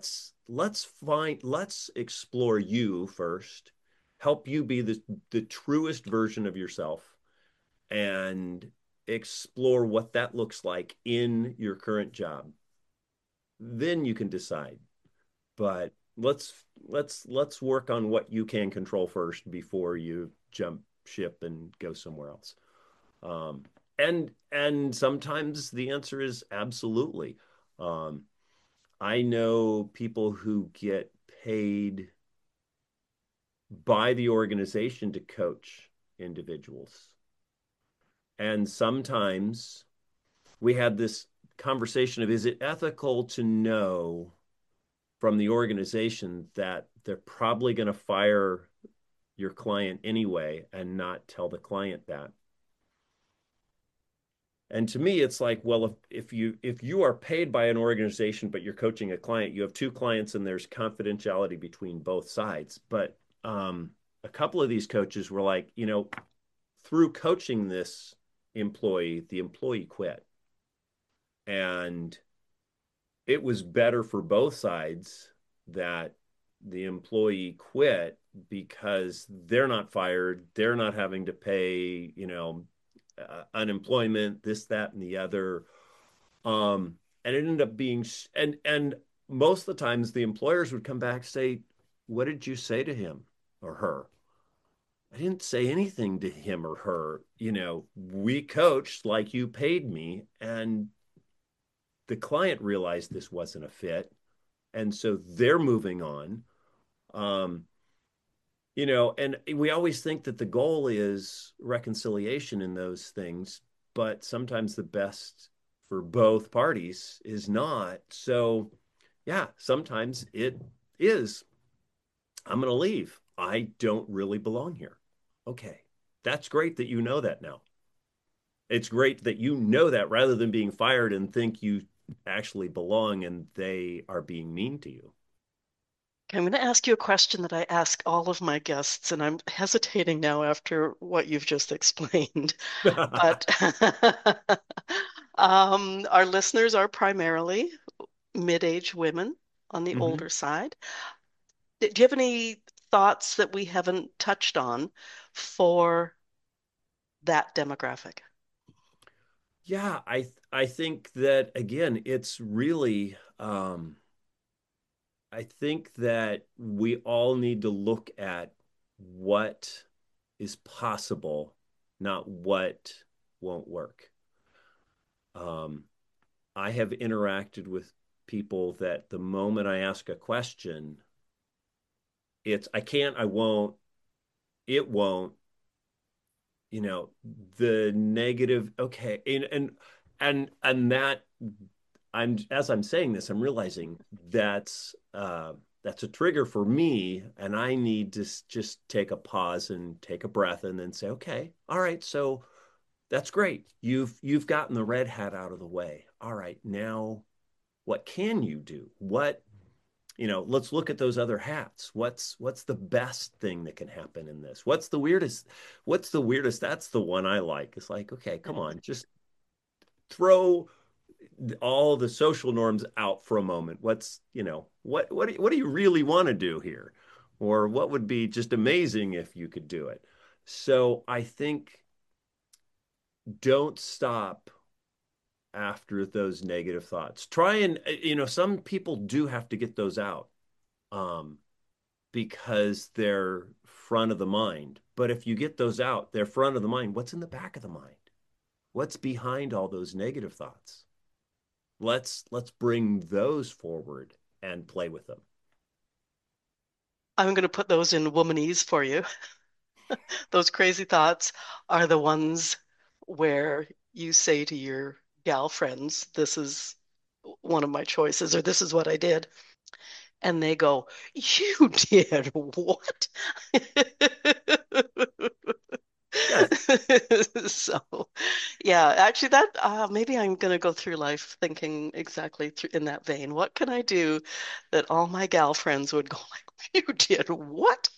let's explore you first, help you be the truest version of yourself, and explore what that looks like in your current job. Then you can decide. But let's work on what you can control first before you jump ship and go somewhere else. Um, and sometimes the answer is absolutely. Um, I know people who get paid by the organization to coach individuals. And sometimes we had this conversation of, is it ethical to know from the organization that they're probably going to fire your client anyway and not tell the client that? And to me, it's like, well, if you are paid by an organization, but you're coaching a client, you have two clients and there's confidentiality between both sides. But a couple of these coaches were like, through coaching this employee, the employee quit. And it was better for both sides that the employee quit because they're not fired, they're not having to pay, unemployment, this, that, and the other. And it ended up being, and most of the times the employers would come back and say, "What did you say to him or her?" I didn't say anything to him or her. We coached like you paid me, and the client realized this wasn't a fit, and so they're moving on. Um, and we always think that the goal is reconciliation in those things, but sometimes the best for both parties is not. So, yeah, sometimes it is, I'm going to leave. I don't really belong here. Okay. That's great that you know that now. It's great that you know that rather than being fired and think you actually belong and they are being mean to you. I'm going to ask you a question that I ask all of my guests, and I'm hesitating now after what you've just explained. But our listeners are primarily mid-age women on the Mhm. older side. Do you have any thoughts that we haven't touched on for that demographic? Yeah, I think that again, it's really I think that we all need to look at what is possible, not what won't work. Um, I have interacted with people that the moment I ask a question, it's I can't, I won't, it won't, you know, the negative, okay. And that I'm as I'm saying this, I'm realizing that's a trigger for me, and I need to just take a pause and take a breath, and then say, okay, all right, so that's great. You've gotten the red hat out of the way. All right, now what can you do? Let's look at those other hats. What's the best thing that can happen in this? What's the weirdest? What's the weirdest? That's the one I like. It's like, okay, come on, just throw all the social norms out for a moment. What do you really want to do here? Or what would be just amazing if you could do it? So I think don't stop after those negative thoughts. Try and, some people do have to get those out um, because they're front of the mind. But if you get those out, they're front of the mind. What's in the back of the mind? What's behind all those negative thoughts? Let's bring those forward and play with them. I'm going to put those in womanese for you. Those crazy thoughts are the ones where you say to your gal friends, this is one of my choices, or this is what I did. And they go, you did what? Yes. So, yeah, actually, that maybe I'm going to go through life thinking exactly in that vein. What can I do that all my gal friends would go like, you did what?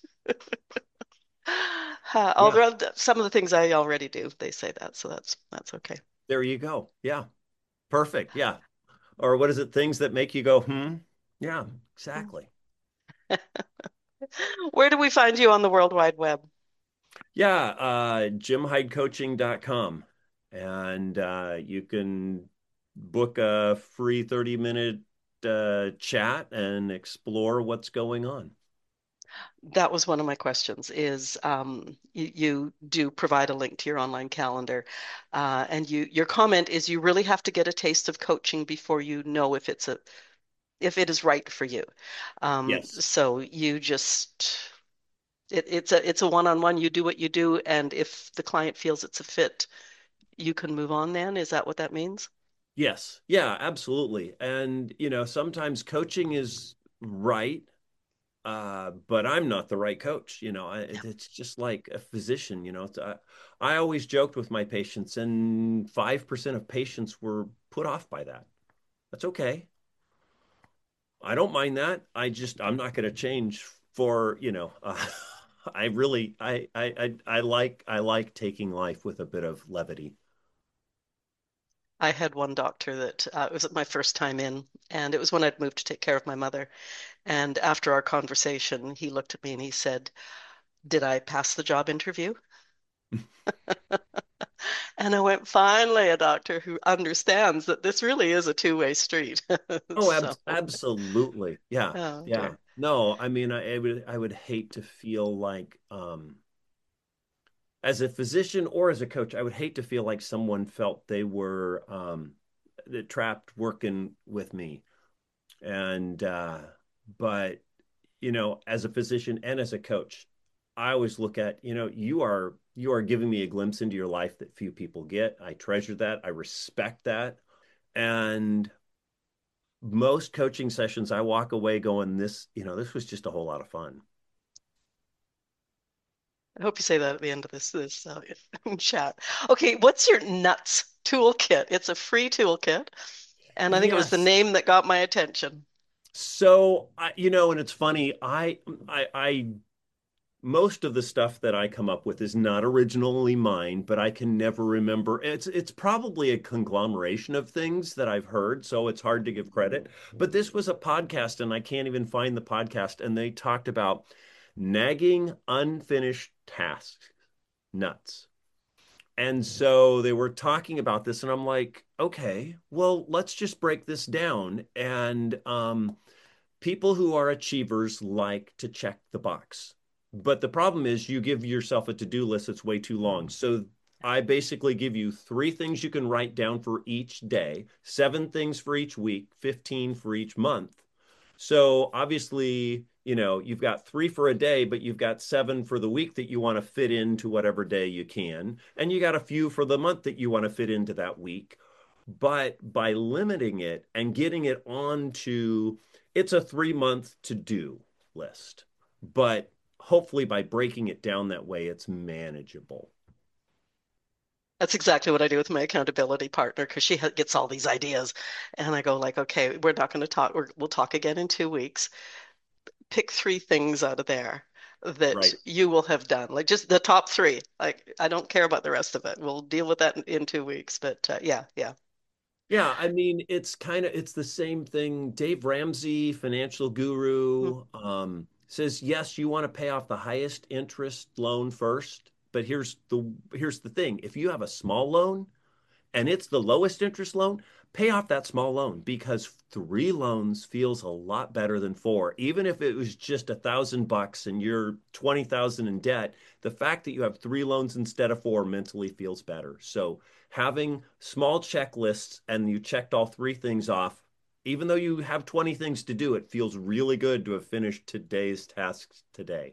Yeah. Although some of the things I already do, they say that, so that's okay. There you go. Yeah. Perfect. Yeah. Or what is it? Things that make you go, hmm? Yeah, exactly. Where do we find you on the World Wide Web? Yeah, jimhydecoaching.com. And you can book a free 30-minute chat and explore what's going on. That was one of my questions is you do provide a link to your online calendar. And your comment is you really have to get a taste of coaching before you know if it is right for you. Yes. So you just it's a one-on-one. You do what you do, and if the client feels it's a fit, you can move on then. Is that what that means? Yes. Yeah, absolutely. And, sometimes coaching is right, but I'm not the right coach. It's just like a physician. I always joked with my patients, and 5% of patients were put off by that. That's okay. I don't mind that. I'm not going to change for, I really, I like taking life with a bit of levity. I had one doctor that it was my first time in, and it was when I'd moved to take care of my mother. And after our conversation, he looked at me and he said, "Did I pass the job interview?" And I went, "Finally, a doctor who understands that this really is a two-way street." Oh, So, absolutely. Yeah. oh Yeah. dear. No, I mean, I would hate to feel like, as a physician or as a coach, I would hate to feel like someone felt they were trapped working with me. And but as a physician and as a coach, I always look at, you are giving me a glimpse into your life that few people get. I treasure that. I respect that. And most coaching sessions, I walk away going, this was just a whole lot of fun. I hope you say that at the end of this chat. Okay, what's your nuts toolkit? It's a free toolkit, and I think it was the Yes. name that got my attention. So, and it's funny, I most of the stuff that I come up with is not originally mine, but I can never remember. It's probably a conglomeration of things that I've heard, so it's hard to give credit. But this was a podcast, and I can't even find the podcast, and they talked about nagging unfinished tasks, nuts. And so they were talking about this, and I'm like, okay, well, let's just break this down. And people who are achievers like to check the box. But the problem is you give yourself a to-do list that's way too long. So I basically give you 3 things you can write down for each day, 7 things for each week, 15 for each month. So obviously, you've got 3 for a day, but you've got 7 for the week that you want to fit into whatever day you can. And you got a few for the month that you want to fit into that week. But by limiting it and getting it onto, it's a 3 month to do list. But hopefully by breaking it down that way, it's manageable. That's exactly what I do with my accountability partner because she gets all these ideas, and I go like, "Okay, we're not going to talk. We'll talk again in 2 weeks. Pick three things out of there that Right. you will have done, like just the top three. Like I don't care about the rest of it. We'll deal with that in 2 weeks." But yeah, yeah. Yeah, I mean, it's the same thing. Dave Ramsey, financial Mm. guru, says yes, you want to pay off the highest interest loan first, but here's the thing. If you have a small loan, and it's the lowest interest loan, pay off that small loan because 3 loans feels a lot better than 4. Even if it was just $1,000 and you're 20,000 in debt, the fact that you have 3 loans instead of 4 mentally feels better. So having small checklists and you checked all 3 things off, even though you have 20 things to do, it feels really good to have finished today's tasks today.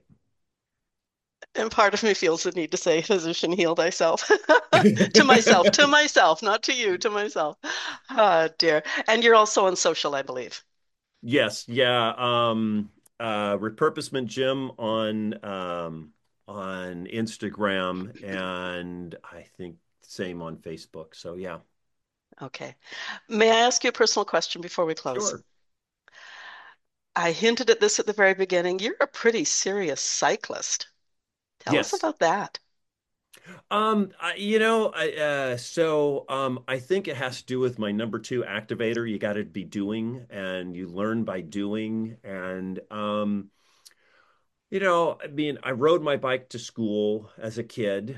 And part of me feels the need to say, "Physician, heal thyself." To myself, not to you, to myself. Oh dear. And you're also on social, I believe. Yes, yeah. Repurposement Gym on Instagram, and I think same on Facebook. So yeah, Okay. May I ask you a personal question before we close? sure. I hinted at this at the very beginning. You're a pretty serious cyclist. Tell us Yes. about that. I think it has to do with my number two activator. You got to be doing, and you learn by doing. I mean, I rode my bike to school as a kid,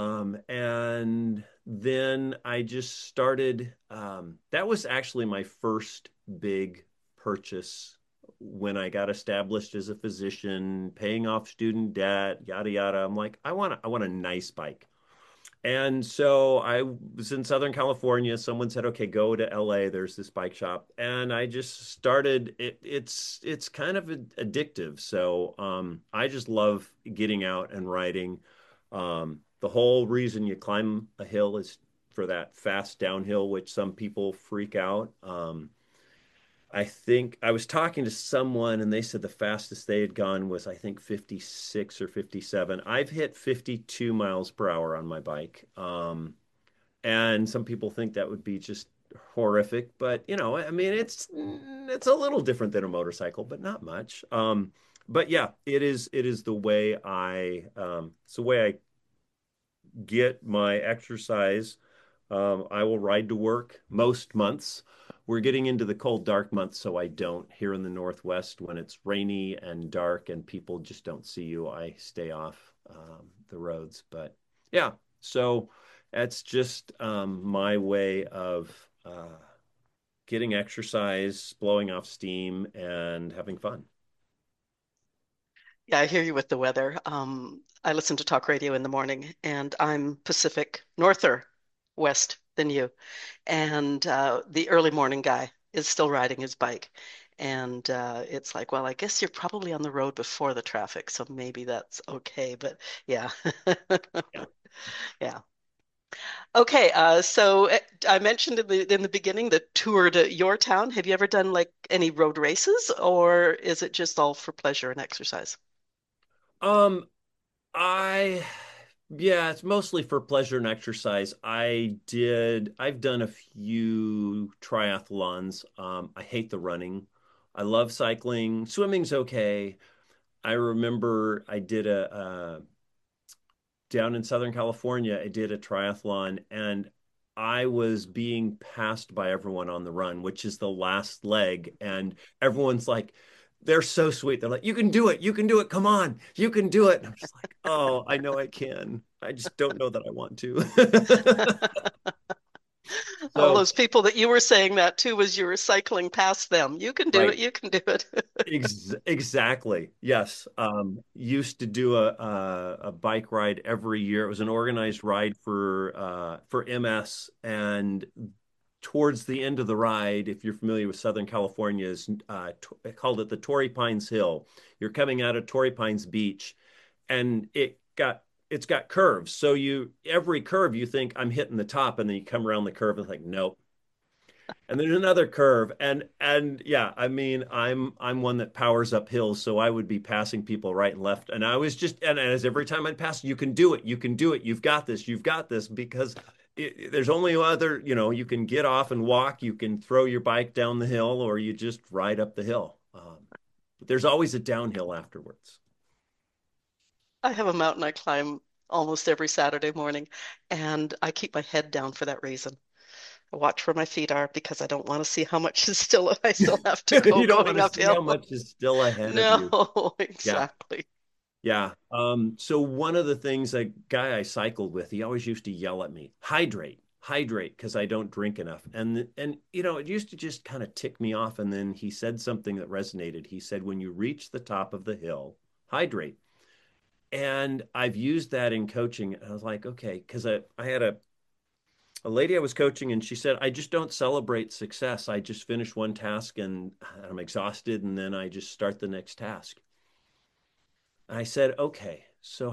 and then I just started. That was actually my first big purchase when I got established as a physician, paying off student debt, yada yada. I'm like, I want a nice bike. And so I was in Southern California. Someone said, "Okay, go to LA. There's this bike shop." And I just started it's kind of addictive. So I just love getting out and riding. The whole reason you climb a hill is for that fast downhill, which some people freak out. I think I was talking to someone and they said the fastest they had gone was, I think, 56 or 57. I've hit 52 miles per hour on my bike. And some people think that would be just horrific, but I mean, it's a little different than a motorcycle, but not much. But yeah, it is the way it's the way I get my exercise. I will ride to work most months. We're getting into the cold, dark months, so I don't. Here in the Northwest, when it's rainy and dark and people just don't see you, I stay off the roads. But yeah, so that's just my way of getting exercise, blowing off steam, and having fun. Yeah, I hear you with the weather. I listen to talk radio in the morning, and I'm Pacific Norther West than you. And the early morning guy is still riding his bike. And it's like, well, I guess you're probably on the road before the traffic, so maybe that's okay. But yeah, Yeah. yeah. Okay, so I mentioned in the beginning the tour to your town. Have you ever done like any road races, or is it just all for pleasure and exercise? Um, I Yeah, it's mostly for pleasure and exercise. I've done a few triathlons. I hate the running. I love cycling. Swimming's okay. I remember I did a down in Southern California, I did a triathlon and I was being passed by everyone on the run, which is the last leg. And everyone's like, they're so sweet. They're like, you can do it. You can do it. Come on. You can do it. And I'm just like, oh, I know I can. I just don't know that I want to. All So those people that you were saying that to as you were cycling past them. You can do it. right. You can do it. Exactly. Yes. Used to do a bike ride every year. It was an organized ride for MS, and towards the end of the ride, if you're familiar with Southern California, is I called it the Torrey Pines Hill. You're coming out of Torrey Pines Beach, and it's got curves. So you every curve you think I'm hitting the top, and then you come around the curve and it's like nope, and there's another curve and yeah, I mean, I'm one that powers up hills, so I would be passing people right and left, and I was just, and as every time I'd pass, you can do it, you can do it, you've got this, because there's only other, you can get off and walk, you can throw your bike down the hill, or you just ride up the hill. But there's always a downhill afterwards. I have a mountain I climb almost every Saturday morning, and I keep my head down for that reason. I watch where my feet are because I don't want to see how much is still I still have to go You don't want going to see how uphill. much is still ahead of you. No, Yeah. exactly. Yeah. So one of the things, a guy I cycled with, he always used to yell at me, hydrate, hydrate, because I don't drink enough. And it used to just kind of tick me off. And then he said something that resonated. He said, when you reach the top of the hill, hydrate. And I've used that in coaching. And I was like, okay, because I had a lady I was coaching, and she said, I just don't celebrate success. I just finish one task and I'm exhausted, and then I just start the next task. I said, okay, so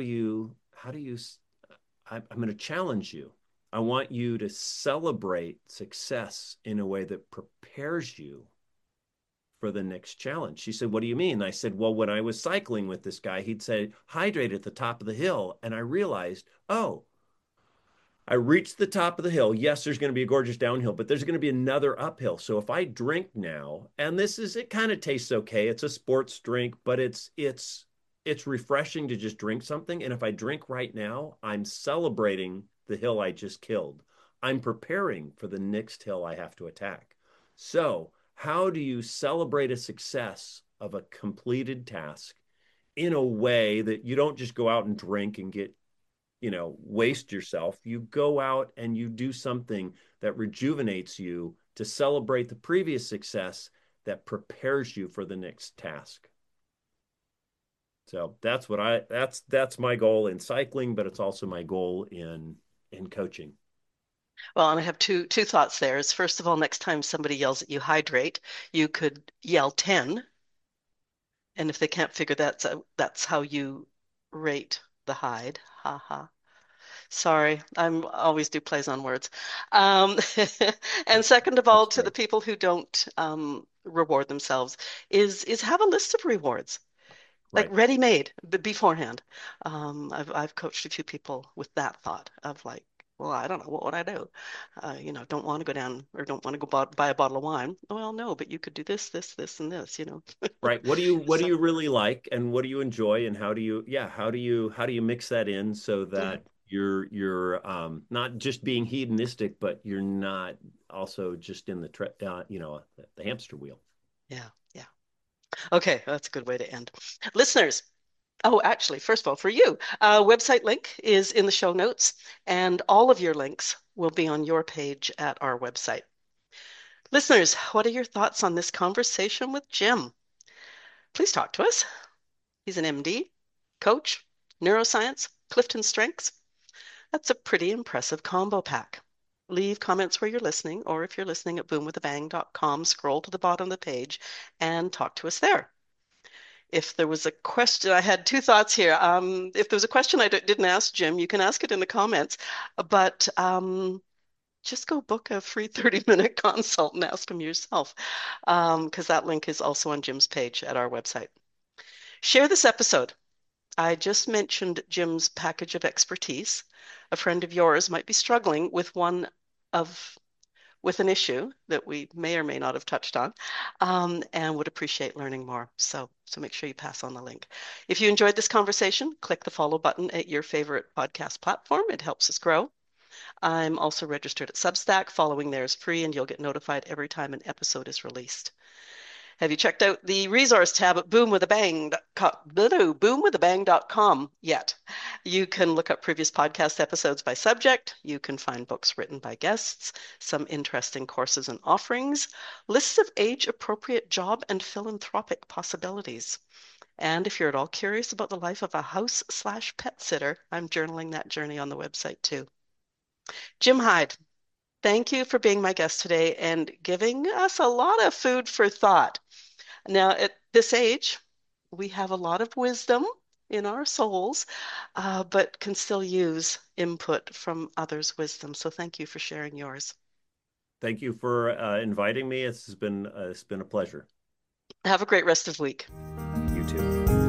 I'm going to challenge you. I want you to celebrate success in a way that prepares you for the next challenge. She said, what do you mean? I said, well, when I was cycling with this guy, he'd say, hydrate at the top of the hill. And I realized, oh, I reached the top of the hill. Yes, there's going to be a gorgeous downhill, but there's going to be another uphill. So if I drink now, and it kind of tastes okay. It's a sports drink, but it's it's refreshing to just drink something. And if I drink right now, I'm celebrating the hill I just killed. I'm preparing for the next hill I have to attack. So, how do you celebrate a success of a completed task in a way that you don't just go out and drink and get, waste yourself? You go out and you do something that rejuvenates you to celebrate the previous success that prepares you for the next task. So that's my goal in cycling, but it's also my goal in coaching. Well, and I have two thoughts there. Is first of all, next time somebody yells at you, hydrate, you could yell 10, and if they can't figure that's how you rate the hide. Ha ha. Sorry, I'm always do plays on words. Um, and second of all, That's to the great. people who don't reward themselves, is have a list of rewards, like Right. ready-made beforehand. I've coached a few people with that thought of like, well, I don't know, what would I do? Don't want to go down or don't want to go buy a bottle of wine. Well, no, but you could do this, this, this, and this. Right. What do So you really like and what do you enjoy and how do you mix that in so yeah, that you're not just being hedonistic, but you're not also just in the hamster wheel. yeah, yeah. Okay, that's a good way to end. Listeners, oh, actually, first of all, for you, website link is in the show notes, and all of your links will be on your page at our website. Listeners, what are your thoughts on this conversation with Jim? Please talk to us. He's an MD, coach, neuroscience, Clifton Strengths. That's a pretty impressive combo pack. Leave comments where you're listening, or if you're listening at boomwithabang.com, scroll to the bottom of the page and talk to us there. If there was a question, I had two thoughts here. If there was a question I didn't ask Jim, you can ask it in the comments, but just go book a free 30-minute consult and ask him yourself, because that link is also on Jim's page at our website. Share this episode. I just mentioned Jim's package of expertise. A friend of yours might be struggling of with an issue that we may or may not have touched on, and would appreciate learning more. So make sure you pass on the link. If you enjoyed this conversation, click the follow button at your favorite podcast platform. It helps us grow. I'm also registered at Substack. Following there is free, and you'll get notified every time an episode is released. Have you checked out the resource tab at boomwithabang.com yet? You can look up previous podcast episodes by subject. You can find books written by guests, some interesting courses and offerings, lists of age-appropriate job and philanthropic possibilities. And if you're at all curious about the life of a house/pet sitter, I'm journaling that journey on the website too. Jim Hyde, thank you for being my guest today and giving us a lot of food for thought. Now, at this age, we have a lot of wisdom in our souls, but can still use input from others' wisdom. So thank you for sharing yours. Thank you for inviting me. It's been a pleasure. Have a great rest of the week. You too.